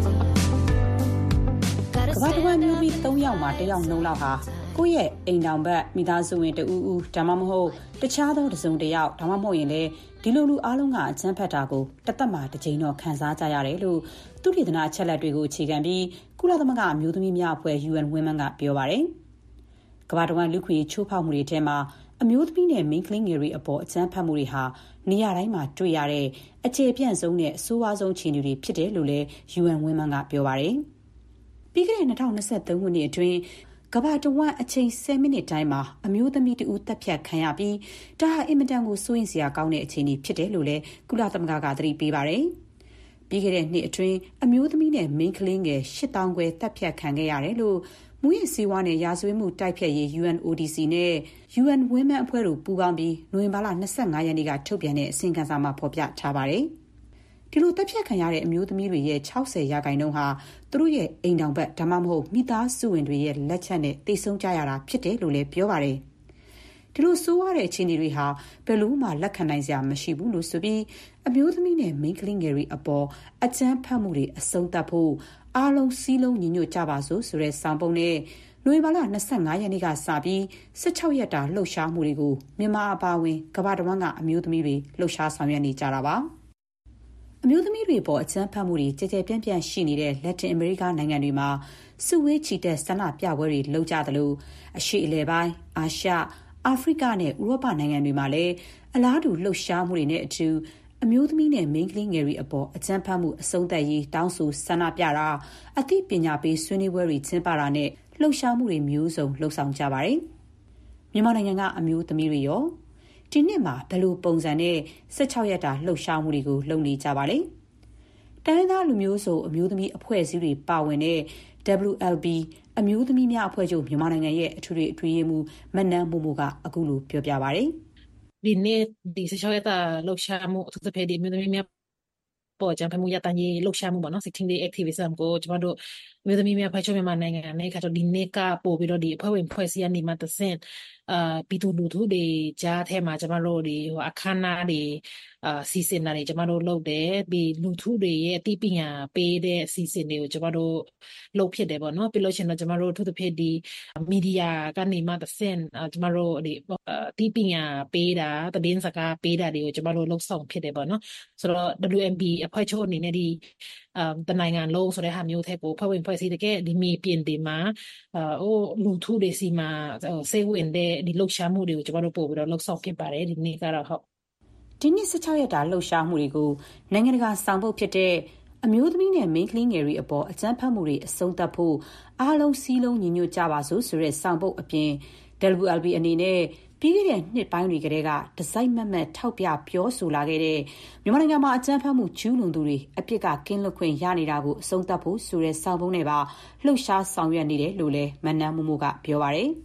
ကမ္ဘာတစ်ဝန်းမျိုးပြီးthreeယောက်မှာတစ်ယောက်နှုန်းလောက်ဟာကိုယ့်ရဲ့အိမ်တော်ဘက်မိသားစုဝင်တူဦးဒါမှမဟုတ်တခြားသောတစ်စုံတစ်ယောက်ဒါမှမဟုတ်ရင်လည်းဒီလိုလူအားလုံးကအကြမ်းဖက်တာကိုတစ်သက်မှာတစ်ကြိမ်တော့ခံစားကြရတယ်လို့သူတေသနာအချက်လက်တွေကိုအခြေခံပြီးကုလသမဂ္ဂအမျိုးသမီးများအဖွဲ့ U N Women ကပြောပါတယ်။ကမ္ဘာတစ်ဝန်းလူခွေချိုးဖောက်မှုတွေထဲမှာအမျိုးသမီးနဲ့မိန်းကလေးငယ်တွေအပေါ်အကြမ်းဖက်မှုတွေဟာနေရာတိုင်းမှာတွေ့ရတဲ့အခြေပြန့်ဆုံးနဲ့အဆိုးဝါးဆုံးခြေအနေတွေဖြစ်တယ်လို့လည်း U N Women ကပြောပါတယ်။ပြီးခဲ့တဲ့twenty twenty-threeခုနှစ်အတွင်းကမ္ဘာတစ်ဝန်းအချိန်tenမိနစ်တိုင်းမှာအမျိုးသမီးတဦးတပ်ဖြတ်ခံရပြီးဒါဟာအင်မတန်ကိုစိုးရိမ်စရာကောင်းတဲ့အခြေအနေဖြစ်တယ်လို့လည်းကုလသမဂ္ဂကသတိပေးပါတယ်။ပြီးခဲ့တဲ့နှစ်အတွင်းအမျိုးသမီးနဲ့မိန်းကလေးငယ်eight thousandခွဲတပ်ဖြတ်ခံခဲ့ရတယ်လို့မူရစီဝါနဲ့ရာဇဝတ်မှုတိုက်ဖျက်ရေး U N O D C နဲ့ U N Women အဖွဲ့တို့ပူးပေါင်းပြီးနိုဝင်ဘာလtwenty-fiveရက်နေ့ကထုတ်ပြန်တဲ့အစီရင်ခံစာမှာဖော်ပြထားပါတယ်။ဒီလိုတပ်ဖြတ်ခံရတဲ့အမျိုးသမီးတွေရဲ့sixtyရာခိုင်နှုန်းဟာသူတို့ရဲ့အိမ်တောင်ဘက်ဒါမှမဟုတ်မိသားစုဝင်တွေရဲ့လက်ချက်နဲ့တိတ်ဆုံးကြရတာဖြစ်တယ်လို့လည်းပြောပါတယ်။ဒီလိုဆိုးရတဲ့အခြေအနေတွေဟာဘယ်လို့မှလက်ခံနိုင်စရာမရှိဘူးလို့ဆိုပြီးအမျိုးသမီးနဲ့မိန်းကလေးငယ်တွေအပေါ်အကြမ်းဖက်မှုတွေအဆုံးသတ်ဖို့အားလုံးစည်းလုံးညီညွတ်ကြပါစို့ဆိုတဲ့ဆောင်ပုဒ်နဲ့နိုဝင်ဘာလtwenty-fiveရက်နေ့ကစပြီးsixteenရက်တာလှုပ်ရှားမှုတွေကိုမြန်မာအပါအဝင်ကမ္ဘာတစ်ဝန်းကအမျိုးသမီးတွေလှုပ်ရှားဆောင်ရွက်နေကြတာပါအမျိုးသမီးတွေပေါ်အကြမ်းဖက်မှုတွေကြဲကြဲပြန့်ပြန့်ရှိနေတဲ့လက်တင်အမေရိကနိုင်ငံတွေမှာစုဝေးချီတက်ဆန္ဒပြပွဲတွေလုပ်ကြသလိုအရှေ့အလယ်ပိုင်းအာရှအာဖရိကနဲ့ဥရောပနိုင်ငံတွေမှာလည်းအလားတူလှုပ်ရှားမှုတွေနဲ့အတူအမျိုးသမီးနဲ့မိန်းကလေးငယ်တွေအပေါ်အကြမ်းဖက်မှုအဆုံးသတ်ရေးတောင်းဆိုဆန္ဒပြတာအသိပညာပေးဆွေးနွေးပွဲတွေကျင်းပတာနဲ့လှုပ်ရှားမှုတွေမျိုးစုံလှုပ်ဆောင်ကြပါတယ်။မြန်မာနိုင်ငံကအမျိုးသမီးတွေရောဒီနှစ်မှာဘယ်လိုပုံစံနဲ့sixteenရက်တာလှုပ်ရှားမှုတွေကိုလုပ်နေကြပါလဲ။တိုင်းသားလူမျိုးစုအမျိုးသမီးအဖွဲ့အစည်းတွေပါဝင်တဲ့ W L B အမျိုးသမီးများအဖွဲ့ချုပ်မြန်မာနိုင်ငံရဲ့အထွေထွေအတွင်းရေးမှူးမနန်းမို့မို့ကအခုလိုပြောပြပါဗျ။ဒီနေ့ဒီsixteenရက်တာလှုပ်ရှားမှုအထူးသဖြင့်ဒီအမျိုးသမီးများပေါ်ကြံဖမှုရတန်ရေးလှုပ်ရှားမှုပေါ့နော်sixteen day activism ကိုကျွန်တော်တို့အမျိုးသမီးများအဖွဲ့ချုပ်မြန်မာနိုင်ငံနဲ့ခါတော့ဒီနေ့ကပို့ပြီးတော့ဒီအဖွဲ့ဝင်ဖွဲ့စည်းရနေမှာတဆင့်အာပြည်သူလူထုတွေကြားထဲမှာကျွန်တော်တို့ဒီဟိုအခမ်းအနားတွေအာစီစဉ်တာတွေကျွန်တော်တို့လုပ်တယ်ပြီးလူထုတွေရဲ့အသိပညာပေးတဲ့အစီအစဉ်တွေကိုကျွန်တော်တို့လုပ်ဖြစ်တယ်ပေါ့နော်ပြီးလို့ရှိရင်တော့ကျွန်တော်တို့အထူးသဖြင့်ဒီမီဒီယာကနေမှတဆင့်ကျွန်တော်တို့ဒီအသိပညာပေးတာသတင်းစကားပေးတာတွေကိုကျွန်တော်တို့လုပ်ဆောင်ဖြစ်တယ်ပေါ့နော်ဆိုတော့ W M B အဖွဲ့ချုပ်အနေနဲ့ဒီအာတနိုင်ငံလုံးဆိုတဲ့ဟာမျိုးထက်ကိုဖွဲ့ဝင်ဖွဲ့စည်းတဲ့ဒီမီပြင်တွေမှာအာဟိုလူထုတွေစီမှာစိတ်ဝင်တဲ့ဒီလှုပ်ရှားမှုတွေကိုကျွန်တော်တို့ပို့ပြီးတော့လှုပ်ဆောင်ဖြစ်ပါတယ်ဒီနေ့ကတော့ဟုတ်ဒီနှစ်sixteenရက်တာလှုပ်ရှားမှုတွေကိုနိုင်ငံတကာဆောင်ပုဒ်ဖြစ်တဲ့အမျိုးသမီးနဲ့မိန်းကလေးငယ်တွေအပေါ်အကြမ်းဖက်မှုတွေအဆုံးသတ်ဖို့အားလုံးစည်းလုံးညီညွတ်ကြပါစို့ဆိုတဲ့ဆောင်ပုဒ်အပြင် W L B အနေနဲ့ပြီးခဲ့တဲ့နှစ်ပိုင်းတွေကတည်းကဒီဇိုင်းမက်မက်ထောက်ပြပြောဆိုလာခဲ့တဲ့မြန်မာနိုင်ငံမှာအကြမ်းဖက်မှုကျူးလွန်သူတွေအပြစ်ကကင်းလွတ်ခွင့်ရနေတာကိုအဆုံးသတ်ဖို့ဆိုတဲ့ဆောင်ပုဒ်နဲ့ပါလှုပ်ရှားဆောင်ရွက်နေတယ်လို့လည်းမနန်းမို့မို့ကပြောပါတယ်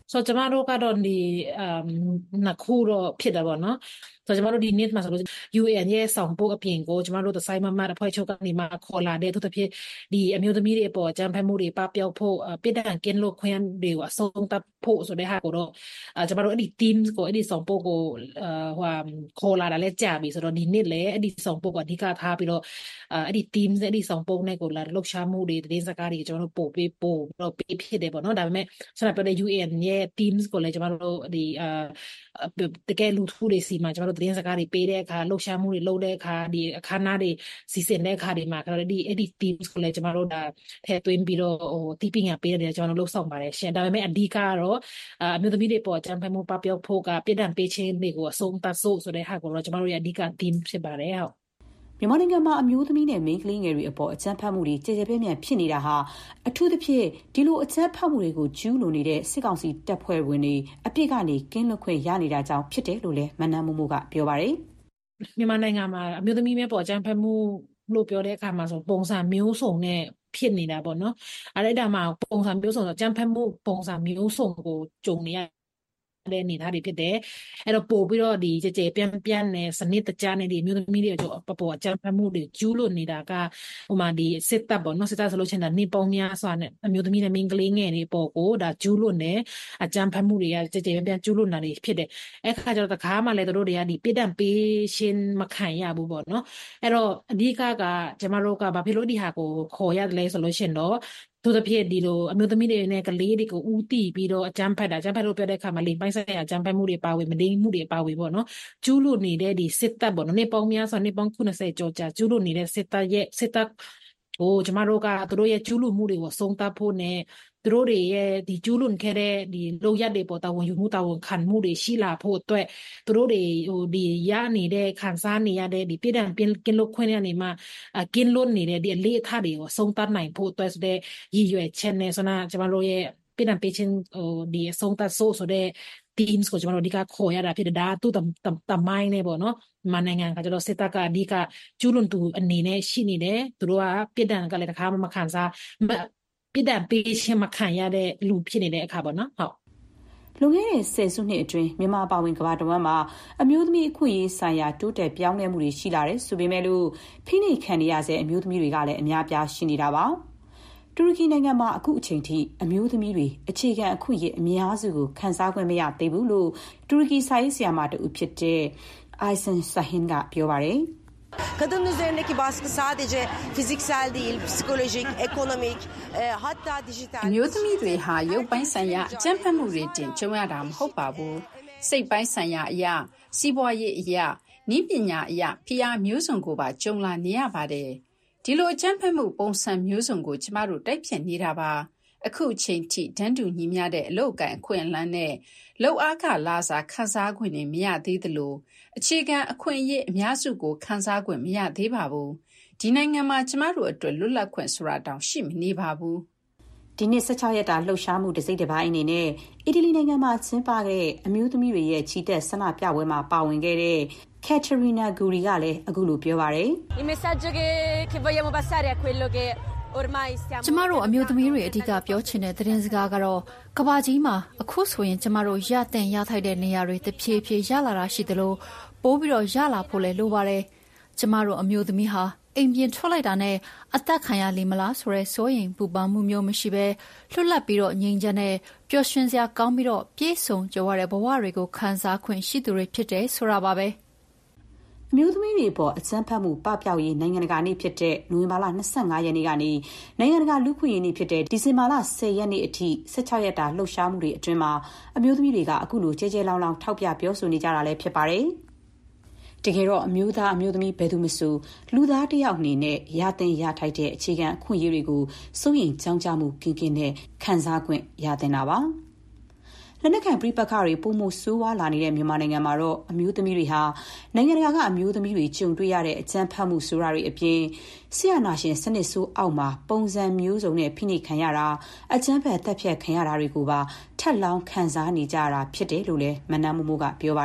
ဆိုတော့ကျမတို့ကတော့ဒီအမ်နှစ်ခုတော့ဖြစ်တယ်ပေါ့နော်ဆိုတော့ကျမတို့ဒီနေ့မှာဆိုလို့ ယူ เอ็น ရဲ့ဆောင်ပုတ်အပြင်ကိုကျမတို့သဆိုင်မမတ်အဖွဲ့ချုပ်ကနေမှခေါ်လာတဲ့သူတစ်ဖြစ်ဒီအမျိုးသမီးတွေအပေါ်အကြမ်းဖက်မှုတွေပပျောက်ဖို့ပြည်ထောင်ကင်းလို့ခွင့်တွေကိုအဆုံးသတ်ဖို့ဆိုတဲ့ဟာကိုတော့ကျမတို့အဲ့ဒီ team ကိုအဲ့ဒီဆောင်ပုတ်ကိုဟိုခေါ်လာတာလဲကြာပြီဆိုတော့ဒီနေ့လဲအဲ့ဒီဆောင်ပုတ်ကအဓိကထားပြီးတော့အဲ့ဒီ team အဲ့ဒီဆောင်ပုတ်နဲ့ကိုလာလှုပ်ရှားမှုတွေတင်းစကားတွေကျမတို့ပို့ပေးပို့တော့ပေးဖြစ်တယ်ပေါ့နော်ဒါပေမဲ့ဆက်ပြောတဲ့ ယူ เอ็น ရဲ့ teams ကိုလည်းကျမတို့ဒီအာတကယ်လူထုတွေစီမှာကျမတို့သတင်းစကားတွေပေးတဲ့အခါလှုပ်ရှားမှုတွေလုပ်တဲ့အခါဒီအခမ်းအနားတွေစီစဉ်တဲ့အခါတွေမှာကျတော့ဒီအဲ့ဒီ teams ကိုလည်းကျမတို့ဒါထည့်သွင်းပြီးတော့ဟိုတီးပညာပေးတယ်ကျမတို့လှုပ်ဆောင်ပါတယ်ရှင်ဒါပေမဲ့အဓိကကတော့အမျိုးသမီးတွေပေါ်အကြမ်းဖက်မှုပပျောက်ဖို့ကပြည်ထောင်ပေးခြင်းတွေကိုအဆုံးသတ်ဖို့ဆိုတဲ့ဟာကိုတော့ကျမတို့ရဲ့အဓိက team ဖြစ်ပါတယ်ဟုတ်မြန်မာနိုင်ငံမှာအမျိုးသမီးနဲ့မိန်းကလေးငယ်တွေအပေါ်အကြမ်းဖက်မှုတွေကြည်ကြဲပြန့်ပြန့်ဖြစ်နေတာဟာအထူးသဖြင့်ဒီလိုအကြမ်းဖက်မှုတွေကိုကျူးလွန်နေတဲ့စစ်ကောင်စီတပ်ဖွဲ့ဝင်တွေအပြစ်ကနေကင်းလွတ်ခွင့်ရနေတာကြောင့်ဖြစ်တယ်လို့လည်းမနန်းမိုးမိုးကပြောပါတယ်။မြန်မာနိုင်ငံမှာအမျိုးသမီးများပေါ်အကြမ်းဖက်မှုလို့ပြောတဲ့အခါမှာဆိုပုံစံမျိုးစုံနဲ့ဖြစ်နေတာပေါ့နော်။အဲ့ဒါမှပုံစံမျိုးစုံဆိုအကြမ်းဖက်မှုပုံစံမျိုးစုံကိုကြုံနေရတဲ့နေသားတွေဖြစ်တယ်အဲ့တော့ပို့ပြီးတော့ဒီကြကြပြန့်ပြန့်နဲ့စနစ်တကျနဲ့ဒီမျိုးသမီးတွေကြောပပေါ်အကြမ်းဖက်မှုတွေကျူးလွန်နေတာကဟိုမှာဒီစစ်တပ်ပေါ့နော်စစ်တပ်ဆိုလို့ချင်းဒါနေပေါင်းများစွာနဲ့အမျိုးသမီးနဲ့မိန်းကလေးငယ်တွေပေါ်ကိုဒါကျူးလွန်တယ်အကြမ်းဖက်မှုတွေကကြကြပြန့်ပြန့်ကျူးလွန်တာတွေဖြစ်တယ်အဲ့ခါကျတော့တခါမှလည်းတို့တွေကဒီပြစ်ဒဏ်ပေးရှင်းမခံရဘူးပေါ့နော်အဲ့တော့အဓိကကကျမတို့ကဘာဖြစ်လို့ဒီဟာကိုခေါ်ရတယ်လဲဆိုလို့ရှင်တော့သူတို့ဖြစ်ဒီလိုအမျိုးသမီးတွေနဲ့ကလေးတွေကိုဦးတည်ပြီးတော့အကြမ်းဖက်တာအကြမ်းဖက်လို့ပြောတဲ့အခါမှာလိမ်ပိုင်းဆိုင်ရာအကြမ်းဖက်မှုတွေပါဝင်မတိမ်မှုတွေပါဝင်ပေါ့နော်ကျူးလွန်နေတဲ့ဒီစစ်တပ်ပေါ့နော်နေပေါင်းများစွာနေပေါင်းခုနှစ်ဆယ်ကျော်ကြာကျူးလွန်နေတဲ့စစ်တပ်ရဲ့စစ်တပ်ဟိုကျမတို့ကသူတို့ရဲ့ကျူးလွန်မှုတွေကိုဆုံးသတ်ဖို့နဲ့သူတို့တွေရဲ့ဒီကျူးလွန်ခဲ့တဲ့ဒီလိုရက်တွေပေါ်တာဝန်ယူမှုတာဝန်ခံမှုတွေရှိလာဖို့အတွက်သူတို့တွေဟိုဒီရနေတဲ့ခံစားနေရတဲ့ဒီပြည်ထောင်ကင်းလွတ်ခွင့်ရနေမှာကင်းလွတ်နေတဲ့ဒီအလေးအထားတွေကိုဆုံးသတ်နိုင်ဖို့အတွက်ဆိုတဲ့ရည်ရွယ်ချက်နဲ့ဆိုတော့ကျမတို့ရဲ့ပြည်ထောင်ပေးခြင်းဟိုဒီဆုံးသတ်ဆိုဆိုတဲ့ teams ကိုကျမတို့ဒီကခေါ်ရတာဖြစ်တယ်ဒါသူ့တမိုင်းနဲ့ပေါ့နော်မနိုင်ငံကကျတော့စစ်တပ်ကအဓိကကျူးလွန်သူအနေနဲ့ရှိနေတယ်သူတို့ကပြည်ထောင်ကလည်းတစ်ခါမှမခံစားပြည်ထောင်ပေးခြင်းမခံရတဲ့လူဖြစ်နေတဲ့အခါပေါ့နော်ဟုတ်လွန်ခဲ့တဲ့ဆယ်စုနှစ်အတွင်းမြန်မာပါဝင်ကမ္ဘာတစ်ဝန်းမှာအမျိုးသမီးအခွင့်အရေးဆိုင်ရာတိုးတက်ပြောင်းလဲမှုတွေရှိလာတယ်ဆိုပေမဲ့လို့ဖိနှိပ်ခံရတဲ့အမျိုးသမီးတွေကလည်းအများပြားရှိနေတာပါတူရကီနိုင်ငံမှာအခုအချိန်ထိအမျိုးသမီးတွေအခြေခံအခွင့်အရေးအများစုကိုခန်းစားခွင့်မရသေးဘူးလို့တူရကီစာရေးဆရာမတူဖြစ်တဲ့ Aysen Sahin ကပြောပါတယ် Kadının üzerindeki baskı sadece fiziksel değil, psikolojik, ekonomik, e, hatta dijital. အမျိုးသမီးတွေဟာရုပ်ပိုင်းဆိုင်ရာအကြမ်းဖက်မှုတွေတင်ကြုံရတာမဟုတ်ပါဘူး။စိတ်ပိုင်းဆိုင်ရာအရာ၊စီးပွားရေးအရာ၊နည်းပညာအရာဖိအားမျိုးစုံကိုပါကြုံလာနေရပါတယ်။ဒီလိုအကြမ်းဖက်မှုပုံစံမျိုးစုံကိုကျမတို့တိုက်ဖြတ်နေတာပါ။အခုအချိန်ထိတန်းတူညီမျှတဲ့အလုပ်အကိုင်အခွင့်အလမ်းနဲ့လုပ်အားခလာစာခန်းစားခွင့်တွေမရသေးသလိုအခြေခံအခွင့်အရေးအများစုကိုခန်းစားခွင့်မရသေးပါဘူးဒီနိုင်ငံမှာကျမတို့အတွက်လွတ်လပ်ခွင့်ဆိုတာတောင်ရှိမနေပါဘူးဒီနေ့ဆယ်ခြောက်ရက်တာလှုပ်ရှားမှုတစိမ့်တစ်ပိုင်းအနေနဲ့အီတလီနိုင်ငံမှာကျင်းပခဲ့တဲ့အမျိုးသမီးတွေရဲ့ချီတက်ဆန္ဒပြပွဲမှာပါဝင်ခဲ့တဲ့ Caterina Guri ကလည်းအခုလိုပြောပါတယ် Il messaggio che che vogliamo passare è quello che ကျမတို့အမျိုးသမီးတွေအဓိကပြောချင်တဲ့သတင်းစကားကတော့ကမ္ဘာကြီးမှာအခုဆိုရင်ကျမတို့ရတဲ့ရထိုက်တဲ့နေရာတွေတဖြည်းဖြည်းရလာတာရှိသလိုပိုးပြီးတော့ရလာဖို့လည်းလိုပါတယ်ကျမတို့အမျိုးသမီးဟာအိမ်ပြင်ထွက်လိုက်တာနဲ့အသက်ခံရလိမ့်မလားဆိုရဲစိုးရင်ပူပန်မှုမျိုးမရှိဘဲလွတ်လပ်ပြီးတော့ငြိမ်ချမ်းတဲ့ပျော်ရွှင်စရာကောင်းပြီးတော့ပြည့်စုံကြွယ်ဝတဲ့ဘဝတွေကိုခံစားခွင့်ရှိသူတွေဖြစ်တယ်ဆိုတာပါပဲအမျိုးသမီးတွေပေါ်အကြမ်းဖက်မှုပပျောက်ရေးနိုင်ငံတကာနေ့ဖြစ်တဲ့နိုဝင်ဘာလ၂၅ရက်နေ့ကနေနိုင်ငံတကာလူ့ခွင့်ရေးနေ့ဖြစ်တဲ့ဒီဇင်ဘာလ၁၀ရက်နေ့အထိဆယ်ခြောက်ရက်တာလှုပ်ရှားမှုတွေအတွင်းမှာအမျိုးသမီးတွေကအခုလိုကြဲကြဲလောင်လောင်ထောက်ပြပြောဆိုနေကြတာလည်းဖြစ်ပါတယ်။တကယ်တော့အမျိုးသားအမျိုးသမီးဘယ်သူမဆိုလူသားတစ်ယောက်အနေနဲ့ရသင့်ရထိုက်တဲ့အခြေခံအခွင့်အရေးတွေကိုစိုးရိမ်ကြောင်းကြမှုကင်းကင်းနဲ့ခံစားခွင့်ရသင့်တာပါ။လက်နက်ကိုင်ပြပခါတွေပုံမှုဆိုးဝါးလာနေတဲ့မြန်မာနိုင်ငံမှာတော့အမျိုးသမီးတွေဟာနိုင်ငံတကာကအမျိုးသမီးတွေကြုံတွေ့ရတဲ့အကြမ်းဖက်မှုဆိုတာတွေအပြင်ဆရာနာရှင်စနစ်ဆိုးအောက်မှာပုံစံမျိုးစုံနဲ့ဖိနှိပ်ခံရတာအကြမ်းဖက်တပ်ဖြတ်ခံရတာတွေကိုပါထက်လောင်းခံစားနေကြတာဖြစ်တယ်လို့လည်းမနန်းမိုးမိုးကပြောပါတယ်။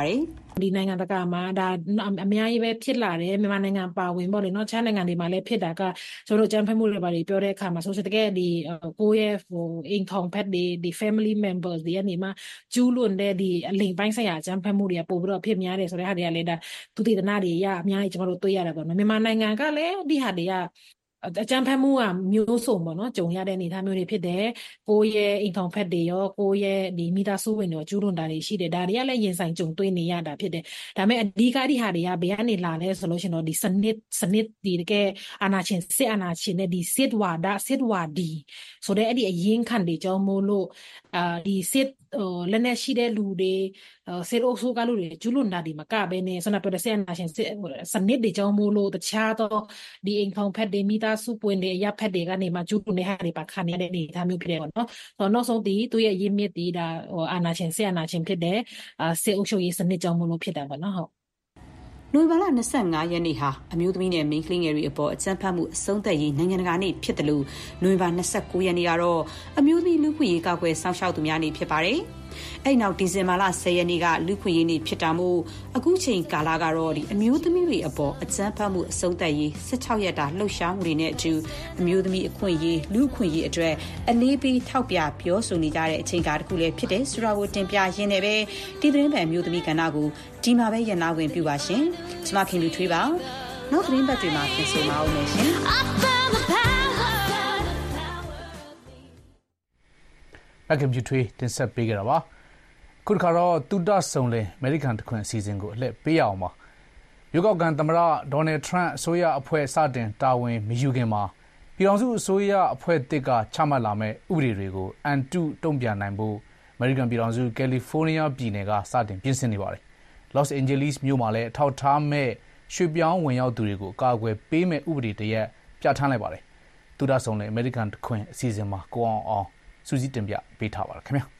ဒီနိုင်ငံတကာမှာဒါအများကြီးပဲဖြစ်လာတယ်မြန်မာနိုင်ငံပါဝင်ပေါ့လေเนาะချမ်းနိုင်ငံတွေမှာလည်းဖြစ်တာကကျွန်တော်တို့ကြမ်းဖက်မှုတွေပါတွေပြောတဲ့အခါမှာဆိုစစ်တကယ်ဒီကိုယ့်ရဲ့ဟိုအိမ်ထောင်ဖက်တွေဒီ family members တွေကနေမှကျူးလွန်တဲ့ဒီအလိမ်ပိုင်းဆိုင်ရာကြမ်းဖက်မှုတွေကပို့ပြီးတော့ဖြစ်များတယ်ဆိုတဲ့ဟာတွေကလည်းဒါသူတည်တနာတွေရအများကြီးကျွန်တော်တို့တွေ့ရတယ်ပေါ့နော်မြန်မာနိုင်ငံကလည်းဒီဟာတွေကအကြမ်းဖက်မှုကမျိုးစုံပေါ့နော်ကြုံရတဲ့အနေအထားမျိုးတွေဖြစ်တယ်ကိုယ့်ရဲ့အိမ်ထောင်ဖက်တွေရောကိုယ့်ရဲ့ဒီမိသားစုဝင်တွေကျူးလွန်တာတွေရှိတယ်ဒါတွေကလည်းရင်ဆိုင်ကြုံတွေ့နေရတာဖြစ်တယ်ဒါပေမဲ့အဓိကဒီဟာတွေကဘယ်ကနေလာလဲဆိုလို့ရှင်တော့ဒီစနစ်စနစ်ဒီတကယ်အာဏာရှင်စစ်အာဏာရှင်နဲ့ဒီစစ်ဝါဒစစ်ဝါဒီဆိုတဲ့အဲ့ဒီအရင်ခံတွေကြောင့်မို့လို့အာဒီစစ်ဟိုလက်နဲ့ရှိတဲ့လူတွေစစ်အုပ်စုကလူတွေကျူးလွန်တာဒီမကဘဲနဲ့ဆန္ဒပြတဲ့စစ်အာဏာရှင်စစ်စနစ်တွေကြောင့်မို့လို့တခြားသောဒီအိမ်ထောင်ဖက်တွေမိသားစုပွင့်တွေရပ်ဖက်တွေကနေမှကျူးလွန်တဲ့ဟာတွေပါခံရတဲ့အနေအထားမျိုးဖြစ်တယ်ပေါ့နော်။ဆိုတော့နောက်ဆုံးဒီသူရဲ့ရင်းမြစ်ဒီဒါဟိုအာဏာရှင်စစ်အာဏာရှင်ဖြစ်တဲ့အာစစ်အုပ်ချုပ်ရေးစနစ်ကြောင့်မို့လို့ဖြစ်တာပေါ့နော်ဟုတ်နိုဝင်ဘာလ၂၅ရက်နေ့ဟာအမျိုးသမီးနဲ့မိန်းကလေးငယ်တွေအပေါ်အကြမ်းဖက်မှုအဆုံးသတ်ရေးနိုင်ငံတကာနေ့ဖြစ်တယ်လို့နိုဝင်ဘာ၂၉ရက်နေ့ကတော့အမျိုးသမီးလူ့ခွင့်ရေးကောက်ွယ်စောင့်ရှောက်သူများနေ့ဖြစ်ပါတယ်။အဲ့နောက်ဒီဇင်ဘာလ၁၀ရက်နေ့ကလူ့ခွင့်ရေးနေ့ဖြစ်တာမို့အခုချိန်ကာလကတော့ဒီအမျိုးသမီးတွေအပေါ်အကြမ်းဖက်မှုအဆုံးသတ်ရေး၁၆ရက်တာလှုပ်ရှားမှုတွေနဲ့အတူအမျိုးသမီးအခွင့်အရေးလူ့ခွင့်ရေးအတွက်အလေးပေးထောက်ပြပြောဆိုနေကြတဲ့အချိန်ကာလတစ်ခုလည်းဖြစ်တယ်ဆိုတာကိုတင်ပြရင်းနဲ့ပဲဒီသတင်းပန်အမျိုးသမီးကဏ္ဍကိုဒီမှာပဲရနာဝင်ပြုပါရှင်။ကျွန်မခင်လူထွေးပါနောက်သတင်းပတ်တွေမှာပြင်ဆင်ပါဦးမယ်ရှင်။အကင်ဂျူထွေးတင်ဆက်ပေးကြတာပါခုတစ်ခါတော့တူတဆုံလင်အမေရိကန်တခွင်အစီအစဉ်ကိုအလှည့်ပေးရအောင်ပါရွေးကောက်ခံသမ္မတဒေါ်နယ်ထရန့်အစိုးရအဖွဲ့စတင်တာဝန်မယူခင်မှာပြည်ထောင်စုအစိုးရအဖွဲ့တစ်ကချမှတ်လာမဲ့ဥပဒေတွေကိုအန်တုတုံ့ပြန်နိုင်ဖို့အမေရိကန်ပြည်ထောင်စုကယ်လီဖိုးနီးယားပြည်နယ်ကစတင်ပြင်ဆင်နေပါတယ်လော့စ်အိန်ဂျလိစ်မြို့မှာလည်းအထောက်ထားမဲ့ရွှေပြောင်းဝင်ရောက်သူတွေကိုအကာအကွယ်ပေးမဲ့ဥပဒေတရက်ပြဋ္ဌာန်းလိုက်ပါတယ်တူတဆုံလင်အမေရိကန်တခွင်အစီအစဉ်မှာကိုအောင်အောင်စူးစီးတင်ပြပေးထားပါရခင်ဗျာ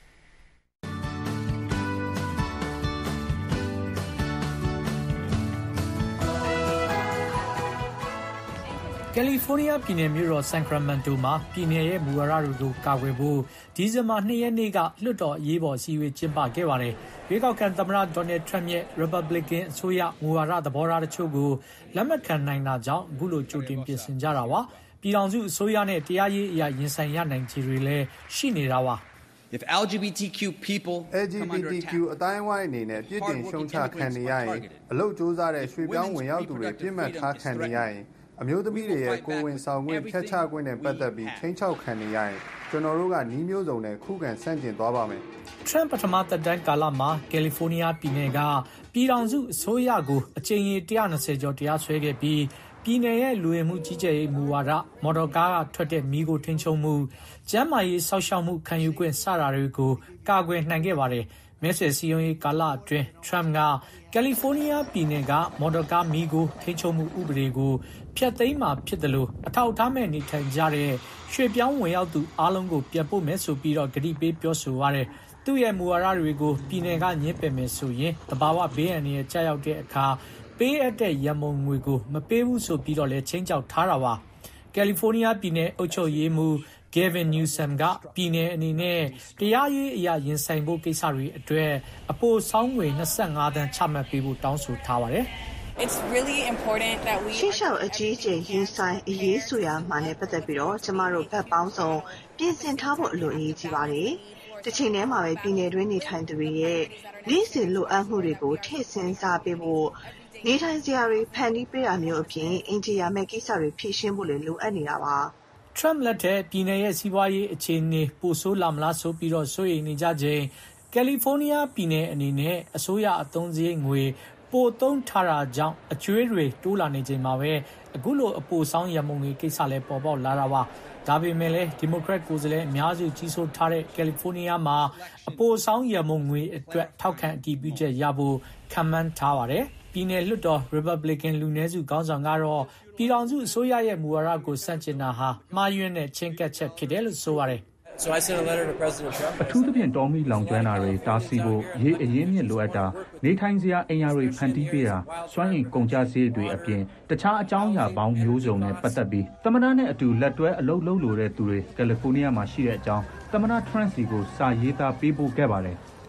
ကယ်လီဖိုးနီးယားပြည်နယ်မြို့တော်ဆန်ခရမန်တိုမှာပြည်နယ်ရဲ့မူဝါဒတွေကိုကာကွယ်ဖို့ဒီဇင်ဘာ၂ရက်နေ့ကလွှတ်တော်အရေးပေါ်အစည်းအဝေးကျင်းပခဲ့ပါတယ်။ရွေးကောက်ခံသမ္မတဒေါ်နယ်ထရန့်ရဲ့ Republican အစိုးရမူဝါဒသဘောထားတချို့ကိုလက်မခံနိုင်တာကြောင့်အခုလိုကြိုတင်ပြင်ဆင်ကြတာပါ။ပြည်ထောင်စုအစိုးရနဲ့တရားရေးအရာရင်ဆိုင်ရနိုင်ခြေတွေလည်းရှိနေတာပါ။ If L G B T Q people L G B T Q အတိုင်းဝိုင်းအနေနဲ့ပြည်တင်ရှုံချခံနေရရင်အလို့ကြိုးစားတဲ့ရွှေပြောင်းဝင်ရောက်သူတွေပြစ်မှတ်ထားခံနေရရင်အမျိုးသမီးတွေရဲ့ကိုယ်ဝင်ဆောင်ခွင့်ဖျက်ချခွင့်နဲ့ပတ်သက်ပြီးချင်းချောက်ခံနေရရင်ကျွန်တော်တို့ကနှီးမျိုးစုံနဲ့ခုခံဆန့်ကျင်သွားပါမယ်။ Trump ပထမသက်တမ်းကာလမှာကယ်လီဖိုးနီးယားပြည်နယ်ကပြည်ထောင်စုအစိုးရကိုအကြိမ်ရေ၁၂၀ကျော်တရားစွဲခဲ့ပြီးပြည်နယ်ရဲ့လူဝင်မှုကြီးကြပ်ရေးမူဝါဒမော်တော်ကားကထွက်တဲ့မီးကိုထိန်းချုပ်မှုကျန်းမာရေးစောင့်ရှောက်မှုခံယူခွင့်စတာတွေကိုကာကွယ်နိုင်ခဲ့ပါတယ်။မဲဆွယ်စည်းရုံးရေးကာလအတွင်း Trump ကကယ်လီဖိုးနီးယားပြည်နယ်ကမော်တော်ကားမီးကိုထိန်းချုပ်မှုဥပဒေကိုဖျက်သိမ်းမှာဖြစ်တယ်လို့အထောက်အထားမဲ့နေထိုင်ကြတဲ့ရွှေပြောင်းဝင်ရောက်သူအားလုံးကိုပြန်ပို့မယ်ဆိုပြီးတော့ဂတိပေးပြောဆိုရတယ်။သူ့ရဲ့မူဝါဒတွေကိုပြည်နယ်ကညှင်းပယ်မယ်ဆိုရင်တဘာဝဘေးအန္တရာယ်ကြောက်ရောက်တဲ့အခါပေးအပ်တဲ့ရမုံငွေကိုမပေးဘူးဆိုပြီးတော့လည်းချင်းချောက်ထားတာပါကယ်လီဖိုးနီးယားပြည်နယ်အုပ်ချုပ်ရေးမှူး Gavin Newsom ကပြည်နယ်အနေနဲ့တရားရေးအရာရင်ဆိုင်ဖို့ကိစ္စတွေအတွက်အပိုဆောင်းငွေ၂၅သန်းချမှတ်ပေးဖို့တောင်းဆိုထားပါတယ် It's really important that we ရှေ့လျှောက်အကြီးကျယ်ရင်ဆိုင်အရေးဆိုရာမှာနဲ့ပတ်သက်ပြီးတော့ကျမတို့ဘက်ပေါင်းစုံပြင်ဆင်ထားဖို့အလိုအရေးကြီးပါတယ်။တစ်ချိန်တည်းမှာပဲပြည်နယ်တွင်းနေထိုင်သူတွေရဲ့နေ့စဉ်လိုအပ်မှုတွေကိုထည့်စဉ်းစားပေးဖို့နေထိုင်စရာတွေဖန်တီးပေးတာမျိုးအပြင်အင်ဂျီယာမဲ့ကိစ္စတွေဖြည့်ရှင်းဖို့လည်းလိုအပ်နေတာပါ။ Trump လက်ထက်ပြည်နယ်ရဲ့စီးပွားရေးအခြေအနေပိုဆိုးလာမလားဆိုပြီးတော့စိုးရိမ်နေကြချိန်ကယ်လီဖိုးနီးယားပြည်နယ်အနေနဲ့အစိုးရအသုံးစရိတ်ငွေပိုသုံးထားတာကြောင့်အကျွေးတွေတိုးလာနေချိန်မှာပဲအခုလိုအပိုဆောင်ရမုံတွေကိစ္စလည်းပေါ်ပေါက်လာတာပါဒါပေမဲ့လည်းဒီမိုကရက်ကိုယ်စားလှယ်အများစုကြီးစိုးထားတဲ့ကယ်လီဖိုးနီးယားမှာအပိုဆောင်ရမုံငွေအတွက်ထောက်ခံအတည်ပြုချက်ရဖို့ခံမှန်းထားပါတယ်ပြည်နယ်လွှတ်တော် Republican လူနည်းစုခေါင်းဆောင်ကတော့ပြည်ထောင်စုအစိုးရရဲ့မူဝါဒကိုစန့်ကျင်တာဟာမှားယွင်းတဲ့ချင်းကပ်ချက်ဖြစ်တယ်လို့ဆိုပါတယ် So I sent a letter to President Trump. အထူးသဖြင့်တော်မီလောင်ကျွမ်းတာတွေတားဆီးဖို့ရေးအရင်းမြစ်လိုအပ်တာနေထိုင်စရာအိမ်ယာတွေဖန်တီးပေးတာစွမ်းရည်ကုန်ကျစရိတ်တွေအပြင်တခြားအကြောင်းအရာပေါင်းမျိုးစုံနဲ့ပတ်သက်ပြီးသမ္မတနဲ့အတူလက်တွဲအလုပ်လုပ်လိုတဲ့သူတွေကယ်လီဖိုးနီးယားမှာရှိတဲ့အကြောင်းသမ္မတထရန့်စီကိုစာရေးသားပေးပို့ခဲ့ပါတယ်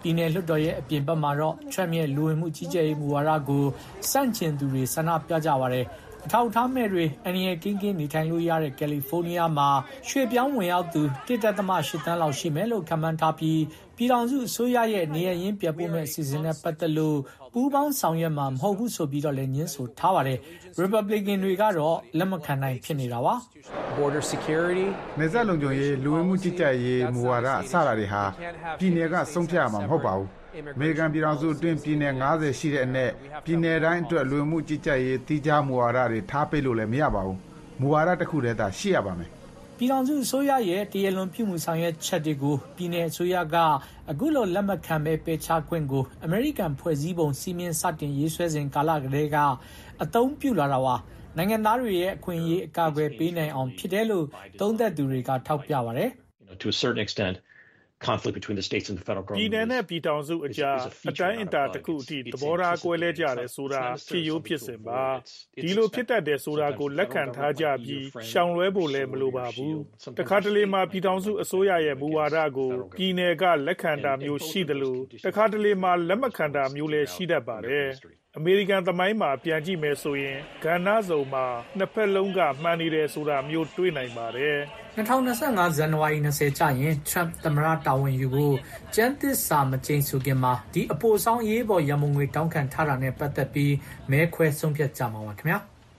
ပြည်နယ်လွှတ်တော်ရဲ့အပြင်ဘက်မှာတော့ Trump ရဲ့လူဝင်မှုကြီးကြပ်ရေးမူဝါဒကိုစန့်ကျင်သူတွေဆန္ဒပြကြပါတယ်အထောက်အထားမဲ့တွေအန္တရာယ်ကင်းကင်းနေထိုင်လို့ရတဲ့ကယ်လီဖိုးနီးယားမှာရွှေ့ပြောင်းဝင်ရောက်သူ တစ်ဒသမ ရှစ် သန်းလောက်ရှိမယ်လို့ခန့်မှန်းထားပြီးပြည်ထောင်စုအစိုးရရဲ့နေရာရင်းပြပို့မဲ့အစီအစဉ်နဲ့ပတ်သက်လို့ပူးပေါင်းဆောင်ရွက်မှာမဟုတ်ဘူးဆိုပြီးတော့လည်းညှင်းဆိုထားပါတယ် Republican တွေကတော့လက်မခံနိုင်ဖြစ်နေတာပါ border security နယ်စပ်လုံခြုံရေးလူဝင်မှုကြီးကြပ်ရေးမူဝါဒအစတာတွေဟာပြည်နယ်ကဆုံးဖြတ်ရမှာမဟုတ်ပါဘူးအမေရိကန်ပြည်ထောင်စုအတွင်းပြည်နယ်၅၀ရှိတဲ့အနက်ပြည်နယ်တိုင်းအတွက်လူဝင်မှုကြီးကြပ်ရေးတိကျမူဝါဒတွေထားပေးလို့လည်းမရပါဘူးမူဝါဒတစ်ခုတည်းသာရှိရပါမယ်ပြည်ထောင်စုအစိုးရရဲ့တရားလွန်ပြုမှုဆောင်ရွက်ချက်တွေကိုပြည်내အစိုးရကအခုလိုလက်မခံပဲပယ်ချခွင့်ကိုအမေရိကန်ဖွဲ့စည်းပုံစီမင်းစတင်ရေးဆွဲစဉ်ကာလကလေးကအသုံးပြုလာတာပါနိုင်ငံသားတွေရဲ့အခွင့်အရေးအကာအကွယ်ပေးနိုင်အောင်ဖြစ်တယ်လို့သုံးသပ်သူတွေကထောက်ပြပါတယ် To a certain extent conflict between the states and the federal government ပြည်내နဲ့ပြည်ထောင်စုအကြားအတိုင်းအတာတစ်ခုအထိသဘောထားကွဲလဲကြတယ်ဆိုတာဖြစ်ရိုးဖြစ်စဉ်ပါဒီလိုဖြစ်တတ်တယ်ဆိုတာကိုလက်ခံထားကြပြီးရှောင်လွှဲဖို့လည်းမလိုပါဘူးတခါတလေမှာပြည်ထောင်စုအစိုးရရဲ့မူဝါဒကိုပြည်내ကလက်ခံတာမျိုးရှိတယ်လို့တခါတလေမှာလက်မခံတာမျိုးလည်းရှိတတ်ပါတယ်အမေရိကန်သမိုင်းမှာပြန်ကြည့်မယ်ဆိုရင်ကဏ္ဍစုံမှာနှစ်ဖက်လုံးကမှန်နေတယ်ဆိုတာမျိုးတွေ့နိုင်ပါတယ်၂၀၂၅ဇန်နဝါရီ၂၀ကျရင် Trump သမ္မတတာဝန်ယူဖို့ကျန်းသစ္စာမကျိန်ဆိုခင်မှာဒီအပိုဆောင်အရေးပေါ်ရမုံငွေတောင်းခံထားတာနဲ့ပတ်သက်ပြီးမဲခွဲဆုံးဖြတ်ကြမှာပါခင်ဗျာ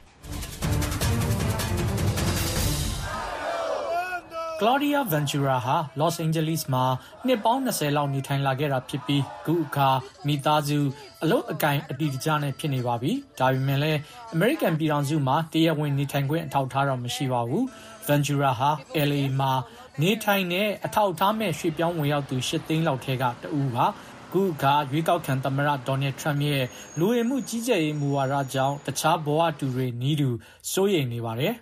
Claudia Ventura ဟာ Los Angeles မှာနှစ်ပေါင်း၂၀လောက်နေထိုင်လာခဲ့တာဖြစ်ပြီးခုအခါမိသားစုအလုပ်အကင်အတီတကျနဲ့ဖြစ်နေပါပြီ။ဒါပေမဲ့လည်း American ပြည်ထောင်စုမှာတရားဝင်နေထိုင်ခွင့်အထောက်အထားတော့မရှိပါဘူး။ Ventura ဟာ L A မှာနေထိုင်တဲ့အထောက်အထားမဲ့ရွှေ့ပြောင်းဝင်ရောက်သူ၈သိန်းလောက်ထဲကတဦးပါ။ခုအခါရွေးကောက်ခံသမ္မတ Donald Trump ရဲ့လူဝင်မှုကြီးကြပ်ရေးမူဝါဒကြောင့်တခြားဘဝတူတွေနီးတူစိုးရိမ်နေပါတယ်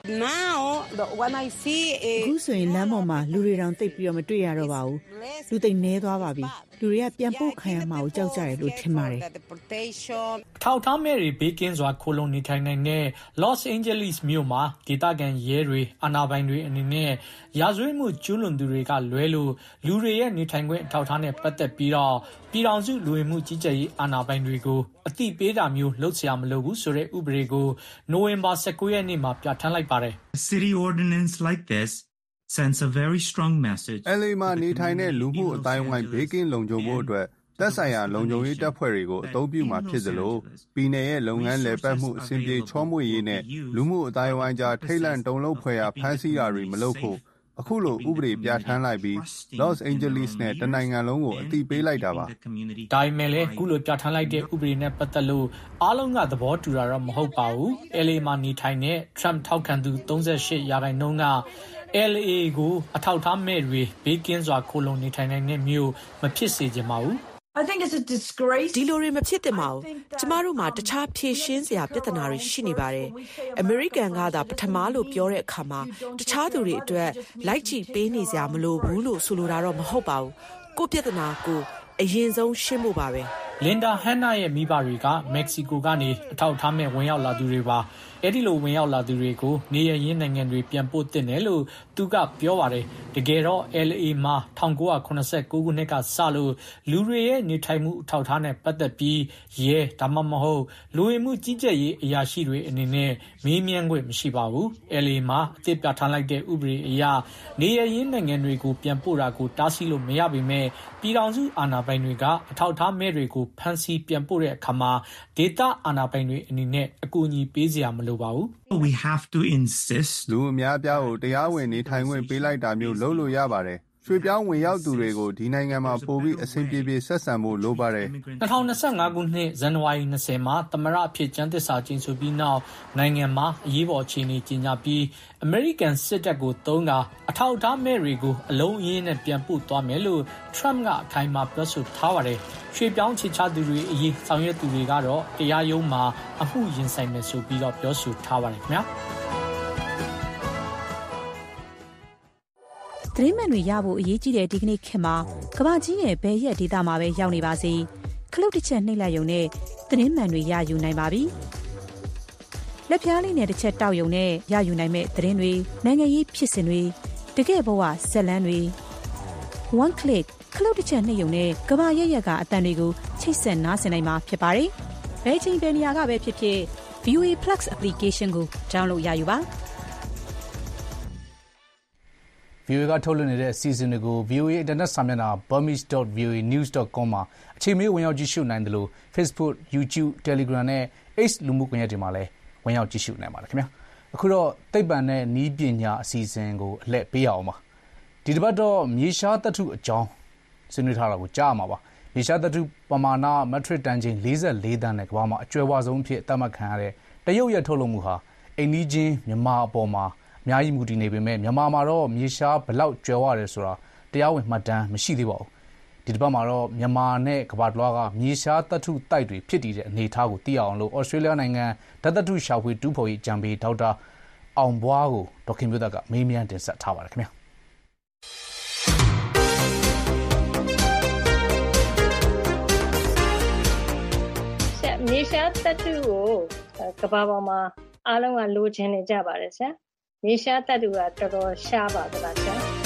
Now when I see အခုဆိုရင်လမ်းပေါ်မှာလူတွေတောင်တိတ်ပြီးတော့မတွေ့ရတော့ပါဘူးလူသိမ့်နေသွားပါပြီလူတွေကပြန်ပို့ခံရမှာကိုကြောက်ကြတယ်လို့ထင်ပါတယ်ထောက်ထားမဲ့တွေဘေးကင်းစွာခိုလုံနေထိုင်နိုင်တဲ့ Los Angeles မြို့မှာဒေသခံရဲတွေအာဏာပိုင်တွေအနေနဲ့ရာဇဝတ်မှုကျူးလွန်သူတွေကလွဲလို့လူတွေရဲ့နေထိုင်ခွင့်အထောက်အထားနဲ့ပတ်သက်ပြီးတော့ပြည်ထောင်စုလူဝင်မှုကြီးကြပ်ရေးအာဏာပိုင်တွေကိုအသိပေးတာမျိုးလုပ်စရာမလိုဘူးဆိုတဲ့ဥပဒေကိုနိုဝင်ဘာ၁၉ရက်နေ့မှာပြဋ္ဌာန်းလိုက်ပါတယ် City ordinance like this sends a very strong message. L A မှာနေထိုင်တဲ့လူမှုအတိုင်းဝိုင်းဘေးကင်းလုံခြုံဖို့အတွက်သက်ဆိုင်ရာလုံခြုံရေးတပ်ဖွဲ့တွေကိုအသုံးပြုမှာဖြစ်သလိုပြည်내ရဲ့လုပ်ငန်းလည်ပတ်မှုအဆင့်ပြေချောမွေ့ရေးနဲ့လူမှုအတိုင်းဝိုင်းကြားထိတ်လန့်တုန်လှုပ်ဖွယ်ရာဖမ်းဆီးတာတွေမလုပ်ဖို့အခုလိုဥပဒေပြဋ္ဌာန်းလိုက်ပြီး Los Angeles နဲ့တနိုင်ငံလုံးကိုအသိပေးလိုက်တာပါ။ဒါပေမဲ့လည်းအခုလိုပြဋ္ဌာန်းလိုက်တဲ့ဥပဒေနဲ့ပတ်သက်လို့အားလုံးကသဘောတူတာတော့မဟုတ်ပါဘူး။ L A မှာနေထိုင်တဲ့ Trump ထောက်ခံသူ၃၈ရာခိုင်နှုန်းကL A ကိုအထောက်အထားမဲ့တွေဘေးကင်းစွာခိုလုံနေထိုင်နိုင်တဲ့မြို့မဖြစ်စေချင်ပါဘူး I think it's a disgrace ဒီလိုတွေမဖြစ်သင့်ပါဘူးကျမတို့မှာတခြားဖြေရှင်းစရာပြဿနာတွေရှိနေပါတယ်အမေရိကန်ကသာပထမလို့ပြောတဲ့အခါမှာတခြားသူတွေအတွက်လိုက်ကြည့်ပေးနေစရာမလိုဘူးလို့ဆိုလိုတာတော့မဟုတ်ပါဘူးကိုပြဿနာကိုအရင်ဆုံးရှင်းဖို့ပါပဲလင်ဒါဟန်နာရဲ့မိဘတွေကမက္ကဆီကိုကနေအထောက်အထားမဲ့ဝင်ရောက်လာသူတွေပါအဲ့ဒီလိုဝင်ရောက်လာသူတွေကိုနေရရင်းနိုင်ငံတွေပြန်ပို့တင်တယ်လို့သူကပြောပါတယ်တကယ်တော့ L A မှာ၁၉၇၉ခုနှစ်ကစလို့လူတွေရဲ့နေထိုင်မှုအထောက်အထားနဲ့ပတ်သက်ပြီးရဲဒါမှမဟုတ်လူဝင်မှုကြီးကြပ်ရေးအရာရှိတွေအနေနဲ့မေးမြန်းခွင့်မရှိပါဘူး L A မှာအသစ်ပြဋ္ဌာန်းလိုက်တဲ့ဥပဒေအရနေရရင်းနိုင်ငံတွေကိုပြန်ပို့တာကိုတားဆီးလို့မရပေမဲ့ပြည်ထောင်စုအာဏာပိုင်တွေကအထောက်အထားမဲ့တွေကိုဖမ်းဆီးပြန်ပို့တဲ့အခါမှာဒေသအာဏာပိုင်တွေအနေနဲ့အကူအညီပေးစရာမလိုပါဘူး We have to insist လူအများပြားကိုတရားဝင်နေထိုင်ခွင့်ပေးလိုက်တာမျိုးလုပ်လို့ရပါတယ်ရွှေပြောင်းဝင်ရောက်သူတွေကိုဒီနိုင်ငံမှာပို့ပြီးအဆင်ပြေပြေဆက်ဆံဖို့လိုပါတယ်၂၀၂၅ခုနှစ်ဇန်နဝါရီ၂၀မှာသမ္မတအဖြစ်ကျမ်းသစ္စာကျိန်ဆိုပြီးနောက်နိုင်ငံမှာအရေးပေါ်အခြေအနေကြေညာပြီးအမေရိကန်စစ်တပ်ကိုသုံးတာအထောက်အထားမဲ့တွေကိုအလုံးအရင်းနဲ့ပြန်ပို့သွားမယ်လို့ Trump ကအခိုင်အမာပြောဆိုထားပါတယ်ရွှေပြောင်းချေချသူတွေအရေးဆောင်ရွက်သူတွေကတော့တရားရုံးမှာအမှုရင်ဆိုင်မယ်ဆိုပြီးတော့ပြောဆိုထားပါတယ်ခင်ဗျာသတင်းမှန်တွေရဖို့အရေးကြီးတဲ့ဒီကနေ့ခေတ်မှာကမ္ဘာကြီးရဲ့ဘယ်ရက်ဒေသမှာပဲရောက်နေပါစေခလုတ်တစ်ချက်နှိပ်လိုက်ရုံနဲ့သတင်းမှန်တွေရယူနိုင်ပါပြီလက်ဖြားလေးနဲ့တစ်ချက်တောက်ရုံနဲ့ရယူနိုင်မဲ့သတင်းတွေနိုင်ငံရေးဖြစ်စဉ်တွေတကယ့်ဘဝဇာတ်လမ်းတွေ one click ခလုတ်တစ်ချက်နှစ်ယုံနဲ့ကဘာရက်ရက်ကအတန်တွေကိုချိတ်ဆက်နားဆင်နိုင်မှာဖြစ်ပါတယ်။ဘယ်ချိန်ဘယ်နေရာကပဲဖြစ်ဖြစ် ဗီအိုအေ Plus application ကို download ရယူပါ။ဗီအိုအေ ကထုတ်လွှင့်နေတဲ့အစီအစဉ်တွေကို ဗီအိုအေ အင်တာနက်စာမျက်နှာ burmese dot v o a news dot com မှာအချိန်မီဝင်ရောက်ကြည့်ရှုနိုင်တယ်လို့ Facebook, YouTube, Telegram နဲ့ X လူမှုကွန်ရက်တွေမှာလည်းဝင်ရောက်ကြည့်ရှုနိုင်ပါတယ်ခင်ဗျာ။အခုတော့သိပ္ပံနဲ့နည်းပညာအစီအစဉ်ကိုအလှည့်ပေးရအောင်ပါ။ဒီတစ်ပတ်တော့မြေရှားသတ္တုအကြောင်းဆွေးနွေးထားတာကိုကြားရမှာပါ။မြေရှားသတ္တုပမာဏမက်ထရစ်တန်ချိန်လေးဆယ့်လေးသန်းနဲ့ကမ္ဘာမှာအကျွဲဝဆုံးဖြစ်သတ်မှတ်ခံရတဲ့တရုတ်ရဲ့ထုတ်လုပ်မှုဟာအိမ်နီးချင်းမြန်မာအပေါ်မှာအများကြီးမူတည်နေပေမဲ့မြန်မာမှာတော့မြေရှားဘလောက်ကျွဲဝတယ်ဆိုတာတရားဝင်မှတ်တမ်းမရှိသေးပါဘူး။ဒီတစ်ပတ်မှာတော့မြန်မာနဲ့ကမ္ဘာတလွှားကမြေရှားသတ္တုတိုက်တွေဖြစ်တည်တဲ့အနေအထားကိုသိရအောင်လို့ဩစတြေးလျနိုင်ငံဓာတ်သတ္တုရှာဖွေတူးဖော်ရေးအကြံပေးဒေါက်တာအောင်ဘွားကိုဒေါက်ခင်မျိုးသက်ကမေးမြန်းတင်ဆက်ထားပါတယ်ခင်ဗျာ။မြေရှားသတ္တုကိုကမ္ဘာပေါ်မှာအားလုံးကလိုချင်နေကြပါတယ်ဆရာ။မြေရှားသတ္တုကတော်တော်ရှားပါသလားဆရာ။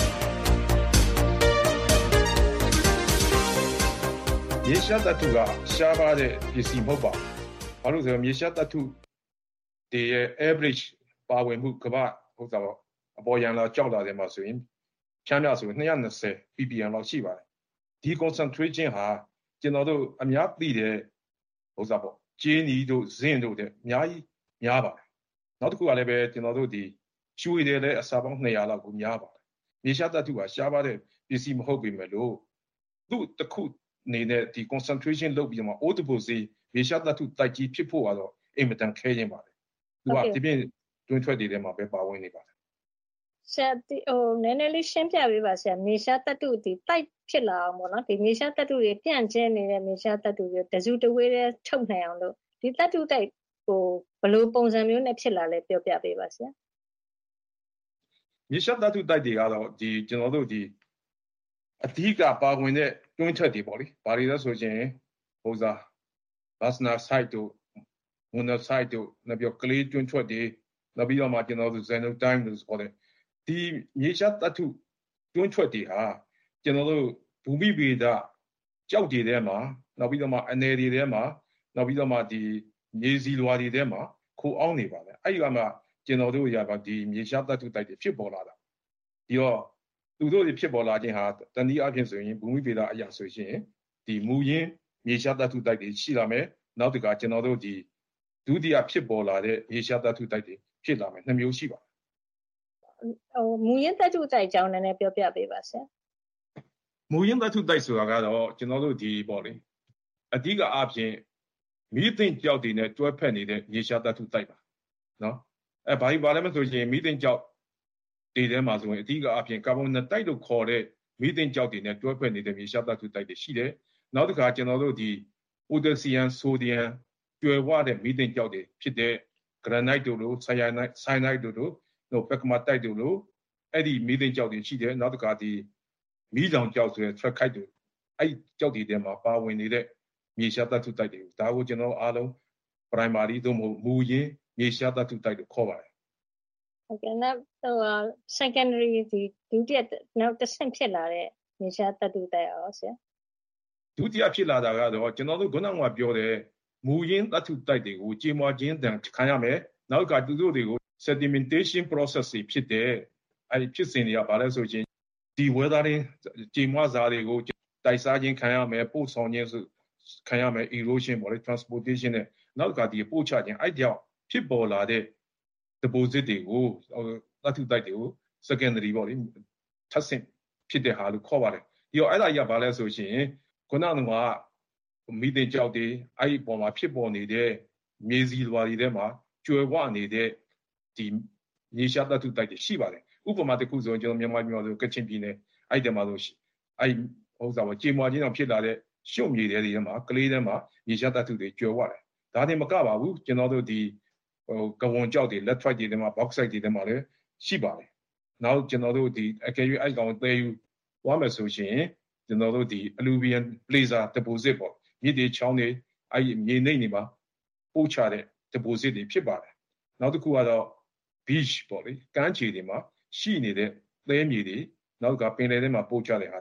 မြေရှားသတ္တုကရှားပါတဲ့ပစ္စည်းမဟုတ်ပါဘူး။ဘာလို့လဲဆိုတော့မြေရှားသတ္တုတွေရဲ့ average ပါဝင်မှုကမ္ဘာဟုတ်တာပေါ့အပေါ်ယံလာကြောက်လာတယ်မှာဆိုရင်ချမ်းသာဆိုရင်two hundred twenty ပီပီအမ် လောက်ရှိပါတယ်။ဒီ concentration ဟာကျွန်တော်တို့အများသိတဲ့ဟုတ်တာပေါ့ဂျင်းနီတို့ဇင်းတို့တဲ့အများကြီးများပါတယ်။နောက်တစ်ခုကလည်းပဲကျွန်တော်တို့ဒီရွှေတွေလည်းအစာပေါင်းtwo hundredလောက်ကိုများပါတယ်။မြေရှားသတ္တုကရှားပါတဲ့ပစ္စည်းမဟုတ်ပေမဲ့လို့သူ့တစ်ခုနေတဲ့ဒီ concentration လုပ်ပြီးတော့မှ autopsy မြေရှားသတ္တုတိုက်ကြီးဖြစ်ဖို့ကတော့အင်မတန်ခဲရင်ပါတယ်။သူကဒီပြင်တွင်းထွက်တွေထဲမှာပဲပါဝင်နေပါတယ်။ဆရာဒီဟိုနည်းနည်းလေးရှင်းပြပေးပါဆရာမြေရှားသတ္တုဒီတိုက်ဖြစ်လာအောင်ပေါ့နော်ဒီမြေရှားသတ္တုတွေပြန့်ကျဲနေတဲ့မြေရှားသတ္တုတွေတစုတဝေးတဲ့ထုတ်နိုင်အောင်လို့ဒီသတ္တုတိုက်ဟိုဘယ်လိုပုံစံမျိုးနဲ့ဖြစ်လာလဲပြောပြပေးပါဆရာ။မြေရှားသတ္တုတိုက်တွေကတော့ဒီကျွန်တော်တို့ဒီအဓိကပါဝင်တဲ့တွင်းထွက်တွေပေါ့လေ။ဘာတွေလဲဆိုရင်ဟိုစားဘာစနာဆိုက်တို့မွန်နာဆိုက်တို့နောက်ပြီးကလေးတွင်းထွက်တွေနောက်ပြီးတော့မှကျွန်တော်တို့ xenotype လို့ဆိုတဲ့ဒီမြေရှားသတ္တုတွင်းထွက်တွေဟာကျွန်တော်တို့ဘူမိဗေဒကြောက်တွေထဲမှာနောက်ပြီးတော့မှအနေတွေထဲမှာနောက်ပြီးတော့မှဒီမြေစီလွာတွေထဲမှာခိုးအောင်နေပါလေအဲ့ဒီကမှကျွန်တော်တို့ရပါဒီမြေရှားသတ္တုတိုက်တွေဖြစ်ပေါ်လာတာဒီတော့သူတို့တွေဖြစ်ပေါ်လာခြင်းဟာတနည်းအားဖြင့်ဆိုရင်ဘူမိဗေဒအရာဆိုရင်ဒီမူရင်းမြေရှားသတ္တုတိုက်တွေရှိလာမယ်နောက်တစ်ခါကျွန်တော်တို့ဒီဒုတိယဖြစ်ပေါ်လာတဲ့မြေရှားသတ္တုတိုက်တွေဖြစ်လာမယ်နှစ်မျိုးရှိပါတယ်ဟိုမူရင်းသတ္တုတိုက်ကြောင်းနည်းနည်းပြောပြပေးပါဆရာမူရင်းသတ္တုတိုက်ဆိုတာကတော့ကျွန်တော်တို့ဒီပေါ့လေအဓိကအားဖြင့်မိသင်ကြောက်တွေနဲ့တွဲဖက်နေတဲ့မြေရှားသတ္တုတိုက်ပါနော်အဲဘာကြီးပါလဲမဆိုရင်မိသင်ကြောက်တွေထဲမှာဆိုရင်အဓိကအားဖြင့်ကာဗွန်တိုက်လို့ခေါ်တဲ့မိသင်ကြောက်တွေနဲ့တွဲဖက်နေတဲ့မြေရှားသတ္တုတိုက်တွေရှိတယ်နောက်တစ်ခါကျွန်တော်တို့ဒီပိုတက်ဆီယမ်ဆိုဒီယမ်ကျွယ်ဝတဲ့မိသင်ကြောက်တွေဖြစ်တဲ့ဂရနိုက်တို့လို့ဆိုင်ယာနိုက်ဆိုင်နိုက်တို့လို့နော်ပက်ကမာတိုက်တို့လို့အဲ့ဒီမိသင်ကြောက်တွေရှိတယ်နောက်တစ်ခါဒီမီးလောင်ကြောက်ဆိုတဲ့ trachyte တို့အဲ့ကြောက်တွေထဲမှာပါဝင်နေတဲ့မြေရှားသတ္တုတိုက်တွေဒါကိုကျွန်တော်အားလုံး primary သို့မဟုတ်မူရင်းမြေရှားသတ္တုတိုက်လို့ခေါ်ပါတယ်ဟုတ်ကဲ့နောက်ဟို secondary ဒီဒုတိယနောက်တစ်ဆင့်ဖြစ်လာတဲ့မြေရှားသတ္တုတိုက်ရောဆရာဒုတိယဖြစ်လာတာကတော့ကျွန်တော်တို့ခုနကပြောတဲ့မူရင်းသတ္တုတိုက်တွေကိုကြေမွာခြင်းတန်ခံရမယ်နောက်ကသူတို့တွေကို sedimentation process ဖြစ်တဲ့အဲ့ဖြစ်စဉ်တွေကဘာလဲဆိုရင်ဒီ weathering ကြေမွာစာတွေကိုတိုက်စားခြင်းခံရမယ်ပို့ဆောင်ခြင်းခံရမယ် erosion ပေါ့လေ transportation နဲ့နောက်ကဒီပို့ချခြင်းအဲ့ကြောင့်ဖြစ်ပေါ်လာတဲ့ deposit တွေကိုသတ္တုတိုက်တွေကို secondary ပေါ့လေထပ်ဆင့်ဖြစ်တဲ့ဟာလို့ခေါ်ပါတယ်ဒီတော့အဲ့ဒါကြီးကဘာလဲဆိုရင်ခုနကမိသင်ကြောက်တွေအဲ့ဒီပေါ်မှာဖြစ်ပေါ်နေတဲ့မြေစီလွာတွေထဲမှာကျွယ်ဝနေတဲ့ဒီမြေရှားသတ္တုတိုက်တွေရှိပါတယ်ဥပမာတစ်ခုဆိုရင်ကျွန်တော်မြန်မာပြည်မှာဆိုကချင်ပြည်နယ်အဲ့ဒီမှာဆိုအဲ့ဥစ္စာပေါ့ကြေမွာခြင်းအောင်ဖြစ်လာတဲ့ရှုံမြေတွေထဲမှာကလေးထဲမှာမြေရှားသတ္တုတွေကျွယ်ဝတယ်ဒါနဲ့မကပါဘူးကျွန်တော်တို့ဒီဟိုကဝွန်ကြောက်တွေ laterite တွေထဲမှာ bauxite တွေထဲမှာလည်းရှိပါတယ်နောက်ကျွန်တော်တို့ဒီအကယ်၍အဲ့ကောင်သဲယူဝါမယ်ဆိုရှင်ကျွန်တော်တို့ဒီ alluvial placer deposit ပေါ့မြေတွေချောင်းတွေအဲ့မြေနိမ့်တွေမှာပို့ချတဲ့ deposit တွေဖြစ်ပါတယ်နောက်တစ်ခုကတော့ beach ပေါ့လေကမ်းခြေတွေမှာရှိနေတဲ့သဲမြေတွေနောက်ကပင်လယ်ထဲမှာပို့ချတဲ့ဟာတွေ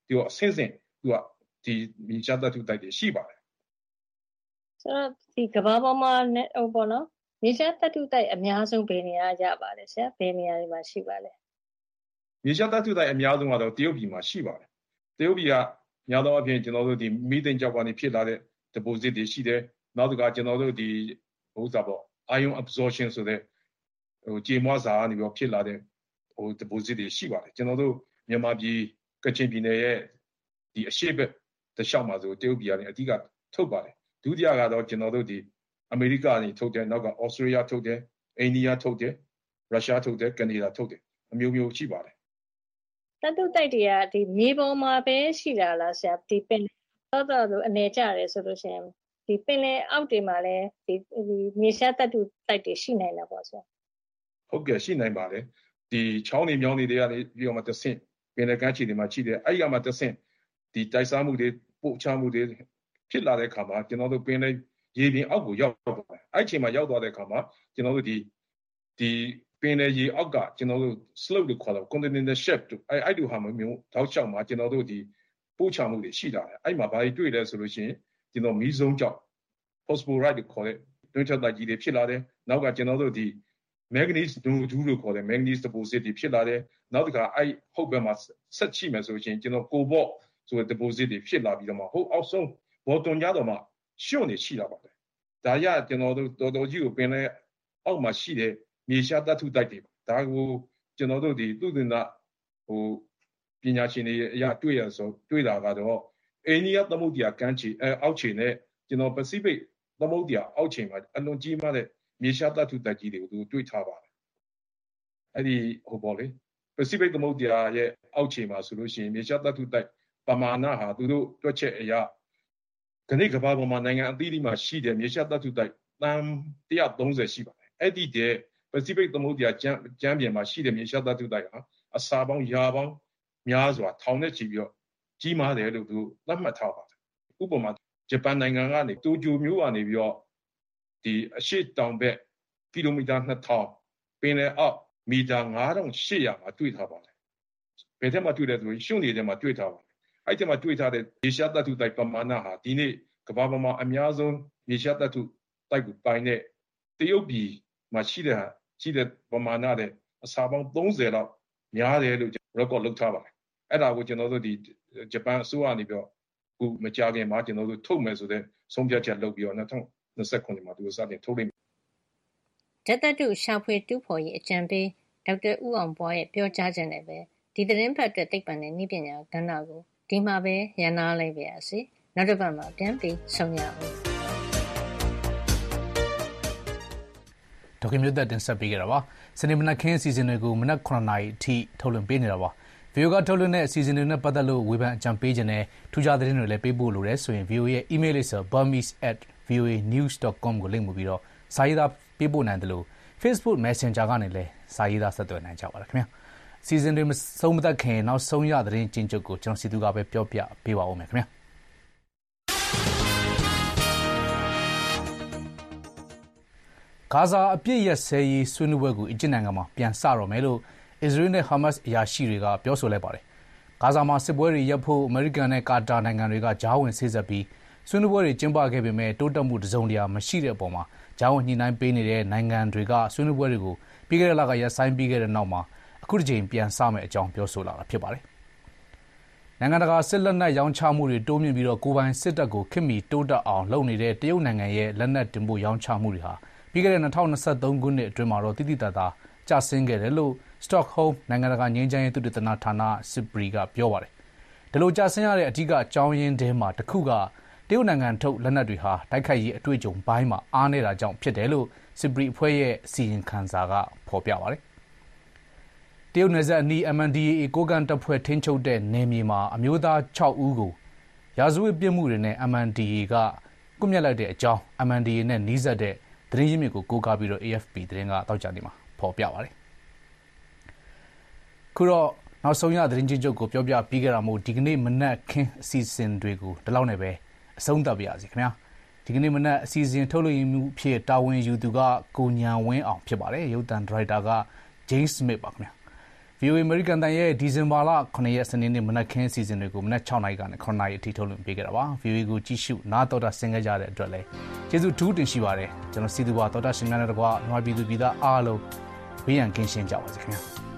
သူကအဆင့်ဆင့်သူကဒီမြေရှားသတ္တုတိုက်တွေရှိပါတယ်ဆိုတော့ဒီကမ္ဘာပေါ်မှာဟိုပေါ့နော်မြေရှားသတ္တုတိုက်အများဆုံးဘယ်နေရာရပါလဲဆရာဘယ်နေရာတွေမှာရှိပါလဲမြေရှားသတ္တုတိုက်အများဆုံးကတော့တရုတ်ပြည်မှာရှိပါတယ်တရုတ်ပြည်ကများသောအားဖြင့်ကျွန်တော်တို့ဒီမီးသိန်းကျောက်ကနေဖြစ်လာတဲ့ deposit တွေရှိတယ်နောက်တစ်ခါကျွန်တော်တို့ဒီဥစ္စာပေါ့ ion absorption ဆိုတဲ့ဟိုကြေမွားစာကနေပြီးဖြစ်လာတဲ့ဟို deposit တွေရှိပါတယ်ကျွန်တော်တို့မြန်မာပြည်ကချင်ပြည်နယ်ရဲ့ဒီအရှိတ်တလျှောက်မှာဆိုတရုတ်ပြည်ကနေအဓိကထုတ်ပါတယ်ဒုတိယကတော့ကျွန်တော်တို့ဒီအမေရိကကနေထုတ်တယ်နောက်ကဩစတြေးလျထုတ်တယ်အိန္ဒိယထုတ်တယ်ရုရှားထုတ်တယ်ကနေဒါထုတ်တယ်အမျိုးမျိုးရှိပါတယ်သတ္တုတိုက်တွေကဒီမြေပေါ်မှာပဲရှိတာလားဆရာဒီပင်တော့တော့အနေကျတယ်ဆိုလို့ရှိရင်ဒီပင်လေအောက်တွေမှာလည်းဒီမြေရှားသတ္တုတိုက်တွေရှိနိုင်တာပေါ့ဆရာဟုတ်ကဲ့ရှိနိုင်ပါတယ်ဒီချောင်းတွေမြောင်းတွေကနေပြီးတော့မှတဆင့်ပင်လယ်ကမ်းခြေတွေမှာရှိတယ်အဲ့ဒီကမှတဆင့်ဒီတိုက်စားမှုတွေပို့ချမှုတွေဖြစ်လာတဲ့အခါမှာကျွန်တော်တို့ပင်လေရေပြင်အောက်ကိုရောက်သွားတယ်အဲ့ချိန်မှာရောက်သွားတဲ့အခါမှာကျွန်တော်တို့ဒီဒီပင်လေရေအောက်ကကျွန်တော်တို့ slope လို့ခေါ်တော့ continental shelf တို့အဲ့အဲ့လိုဟာမျိုးတောက်လျှောက်မှာကျွန်တော်တို့ဒီပို့ချမှုတွေရှိလာတယ်အဲ့မှာဘာတွေတွေ့လဲဆိုလို့ရှိရင်ကျွန်တော်မီးစုံကြောက် phosphorite လို့ခေါ်တဲ့တွင်းချက်တိုက်ကြီးတွေဖြစ်လာတယ်နောက်ကကျွန်တော်တို့ဒီ manganese ဒူးဒူးလို့ခေါ်တဲ့ manganese deposit တွေဖြစ်လာတယ်နောက်တစ်ခါအဲ့ဟုတ်ဘက်မှာဆက်ချိမယ်ဆိုလို့ရှိရင်ကျွန်တော် cobalt ဆိုတဲ့ deposit တွေဖြစ်လာပြီးတော့မှဟုတ်အောက်ဆုံးဘော်တွန်ကြတော့မှရှုံနေရှိလာပါတယ်ဒါရကျွန်တော်တို့တော်တော်ကြီးကိုပင်လဲအောက်မှာရှိတဲ့မြေရှားသတ္တုတိုက်တွေဒါကိုကျွန်တော်တို့ဒီသုတေသနဟိုပညာရှင်တွေအရာတွေ့ရဆိုတွေ့တာကတော့အိန္ဒိယသမုဒ္ဒရာကမ်းခြေအဲအောက်ခြေနဲ့ကျွန်တော်ပစိဖိတ်သမုဒ္ဒရာအောက်ခြေမှာအလွန်ကြီးမားတဲ့မြေရှားသတ္တုတိုက်ကြီးတွေကိုသူတွေ့ထားပါတယ်အဲ့ဒီဟိုပေါ့လေပစိဖိတ်သမုဒ္ဒရာရဲ့အောက်ခြေမှာဆိုလို့ရှိရင်မြေရှားသတ္တုတိုက်ပမာဏဟာသူတို့တွက်ချက်အရာခဏကဘာပေါ်မှာနိုင်ငံအသီးသီးမှာရှိတဲ့မြေရှားသတ္တုတိုက်တန်one hundred thirtyရှိပါတယ်အဲ့ဒီတဲ့ပစိဖိတ်သမုဒ္ဒရာကျမ်းကျမ်းပြင်မှာရှိတဲ့မြေရှားသတ္တုတိုက်ဟာအစာပေါင်းရာပေါင်းများစွာထောင်နဲ့ချီပြီးတော့ကြီးမားတယ်လို့သူသတ်မှတ်ထားပါတယ်ဥပမာဂျပန်နိုင်ငံကနေတိုကျိုမြို့ကနေပြီးတော့ဒီအရှိတောင်ဘက်ကီလိုမီတာtwo thousandပင်လယ်အောက်မီတာfive thousand eight hundredမှာတွေ့ထားပါတယ်ဘယ်ထက်မှတွေ့တယ်ဆိုရင်ရှုံနေတဲ့မှာတွေ့ထားပါတယ်အဲ့ဒီမှာတွေ့ထားတဲ့မြေရှားသတ္တုတိုက်ပမာဏဟာဒီနေ့ကမ္ဘာပေါ်မှာအများဆုံးမြေရှားသတ္တုတိုက်ကိုပိုင်တဲ့တရုတ်ပြည်မှာရှိတဲ့ရှိတဲ့ပမာဏတဲ့အစာပေါင်းthirtyလောက်များတယ်လို့ record လုပ်ထားပါတယ်အဲ့ဒါကိုကျွန်တော်တို့ဒီဂျပန်အစိုးရအနေပြီးတော့ခုမကြခင်မှာကျွန်တော်တို့ထုတ်မယ်ဆိုတဲ့ဆုံးဖြတ်ချက်လုပ်ပြီးတော့twenty twenty-nineမှာသူစတင်ထုတ်လိမ့်မယ်ဓာတ်သတ္တုရှာဖွေတူးဖော်ရေးအကြံပေးဒေါက်တာဦးအောင်ပွားရဲ့ပြောကြားချက်နဲ့ပဲဒီသတင်းဖတ်အတွက်သိပ္ပံနဲ့နည်းပညာကဏ္ဍကိုဒီမှာပဲရန်နာလိုက်ပါရစေနောက်တစ်ပတ်မှာပြန်ပြီးဆုံရအောင်ဒေါက်တာမျိုးသက်တင်ဆက်ပေးကြတာပါစနေမနက်ခင်းအစီအစဉ်တွေကိုမနက်nineနာရီအထိထုတ်လွှင့်ပေးနေတာပါဗီအိုကထုတ်လွှင့်တဲ့အစီအစဉ်တွေနဲ့ပတ်သက်လို့ဝေဖန်အကြံပေးခြင်းနဲ့ထူးခြားသတင်းတွေလည်းပေးပို့လိုတယ်ဆိုရင် ဗီအိုအေ ရဲ့ email လိပ်စာ burmese at voa news dot com ကိုလိပ်မှုပြီးတော့စာရေးသားပေးပို့နိုင်တယ်လို့ Facebook Messenger ကနေလည်းစာရေးသားဆက်သွယ်နိုင်ကြပါလားခင်ဗျာအစီအစဉ်တွေမဆုံးမသက်ခင်နောက်ဆုံးရသတင်းကျဉ်းချုပ်ကိုကျွန်တော်စီသူကပဲပြောပြပေးပါဦးမယ်ခင်ဗျာဂါဇာအပြစ်ရက်စဲရေးဆွေးနွေးပွဲကိုအီဂျစ်နိုင်ငံမှာပြန်စတော့မယ်လို့အစ္စရေးနဲ့ဟာမတ်စ်အရာရှိတွေကပြောဆိုလိုက်ပါတယ်။ဂါဇာမှာစစ်ပွဲတွေရပ်ဖို့အမေရိကန်နဲ့ကာတာနိုင်ငံတွေကကြားဝင်စေ့စပ်ပြီးဆွေးနွေးပွဲတွေကျင်းပခဲ့ပေမဲ့တိုးတက်မှုတစုံတရာမရှိတဲ့အပေါ်မှာကြားဝင်ညှိနှိုင်းပေးနေတဲ့နိုင်ငံတွေကဆွေးနွေးပွဲတွေကိုပြီးခဲ့တဲ့လကရပ်ဆိုင်းပြီးခဲ့တဲ့နောက်မှာအခုတစ်ချိန်ပြန်စမယ့်အကြောင်းပြောဆိုလာတာဖြစ်ပါတယ်။နိုင်ငံတကာစစ်လက်နက်ရောင်းချမှုတွေတိုးမြင့်ပြီးတော့ကိုယ်ပိုင်စစ်တပ်ကိုခင်မီတိုးတက်အောင်လုပ်နေတဲ့တရုတ်နိုင်ငံရဲ့လက်နက်တင်ပို့ရောင်းချမှုတွေဟာပြီးခဲ့တဲ့twenty twenty-threeခုနှစ်အတွင်းမှာတော့တိတိတတ်တာကျဆင်းခဲ့တယ်လို့ Stockholm နိုင်ငံတကာငြိမ်းချမ်းရေးသုတေသနဌာန SIPRI ကပြောပါတယ်။ဒီလိုကျဆင်းရတဲ့အဓိကအကြောင်းရင်းထဲမှာတစ်ခုကတရုတ်နိုင်ငံထုတ်လက်နက်တွေဟာတိုက်ခိုက်ရေးအတွေ့အကြုံပိုင်းမှာအားနည်းတာကြောင့်ဖြစ်တယ်လို့ SIPRI အဖွဲ့ရဲ့အစီရင်ခံစာကဖော်ပြပါတယ်။တရုတ်နယ်စပ်အနီး M N D A A ကိုးကန့်တပ်ဖွဲ့ထိန်းချုပ်တဲ့နယ်မြေမှာအမျိုးသားsixဦးကိုရာဇဝတ်ပြစ်မှုတွေနဲ့ M N D A A ကကွပ်မျက်လိုက်တဲ့အကြောင်း M N D A A နဲ့နှီးစပ်တဲ့သတင်းရင်းမြစ်ကိုကိုးကားပြီးတော့ A F P သတင်းကတောက်ကြနေမှာဖော်ပြပါတယ်။ခုတော့နောက်ဆုံးရသတင်းချင်းချုပ်ကိုပြောပြပြီးကြတာမို့ဒီကနေ့မနက်ခင်းအစီအစဉ်တွေကိုဒီလောက်နဲ့ပဲအဆုံးသတ်ပါရစေခင်ဗျာ။ဒီကနေ့မနက်အစီအစဉ်ထုတ်လွှင့်မှုဖြစ်တာဝန်ယူသူကကိုညာဝင်းအောင်ဖြစ်ပါတယ်။ရုပ်သံဒါရိုက်တာက James Smith ပါခင်ဗျာ။ဗီအိုအေ American တန်ရဲ့ဒီဇင်ဘာလခုနှစ်ရက်စနေနေ့မနက်ခင်းအစီအစဉ်တွေကိုမနက်၆နာရီကနေခုနှစ်နာရီအထိထုတ်လွှင့်ပေးခဲ့တာပါ။ ဗီအိုအေ ကိုကြည့်ရှုနားတော်တာဆင်ခဲ့ကြတဲ့အတွက်လည်းကျေးဇူးထူးတင်ရှိပါတယ်။ကျွန်တော်စီသူပါတော်တာရှင်များနဲ့တကွာမြန်မာပြည်သူပြည်သားအားလုံးဘေးရန်ကင်းရှင်းကြပါစေခင်ဗျာ။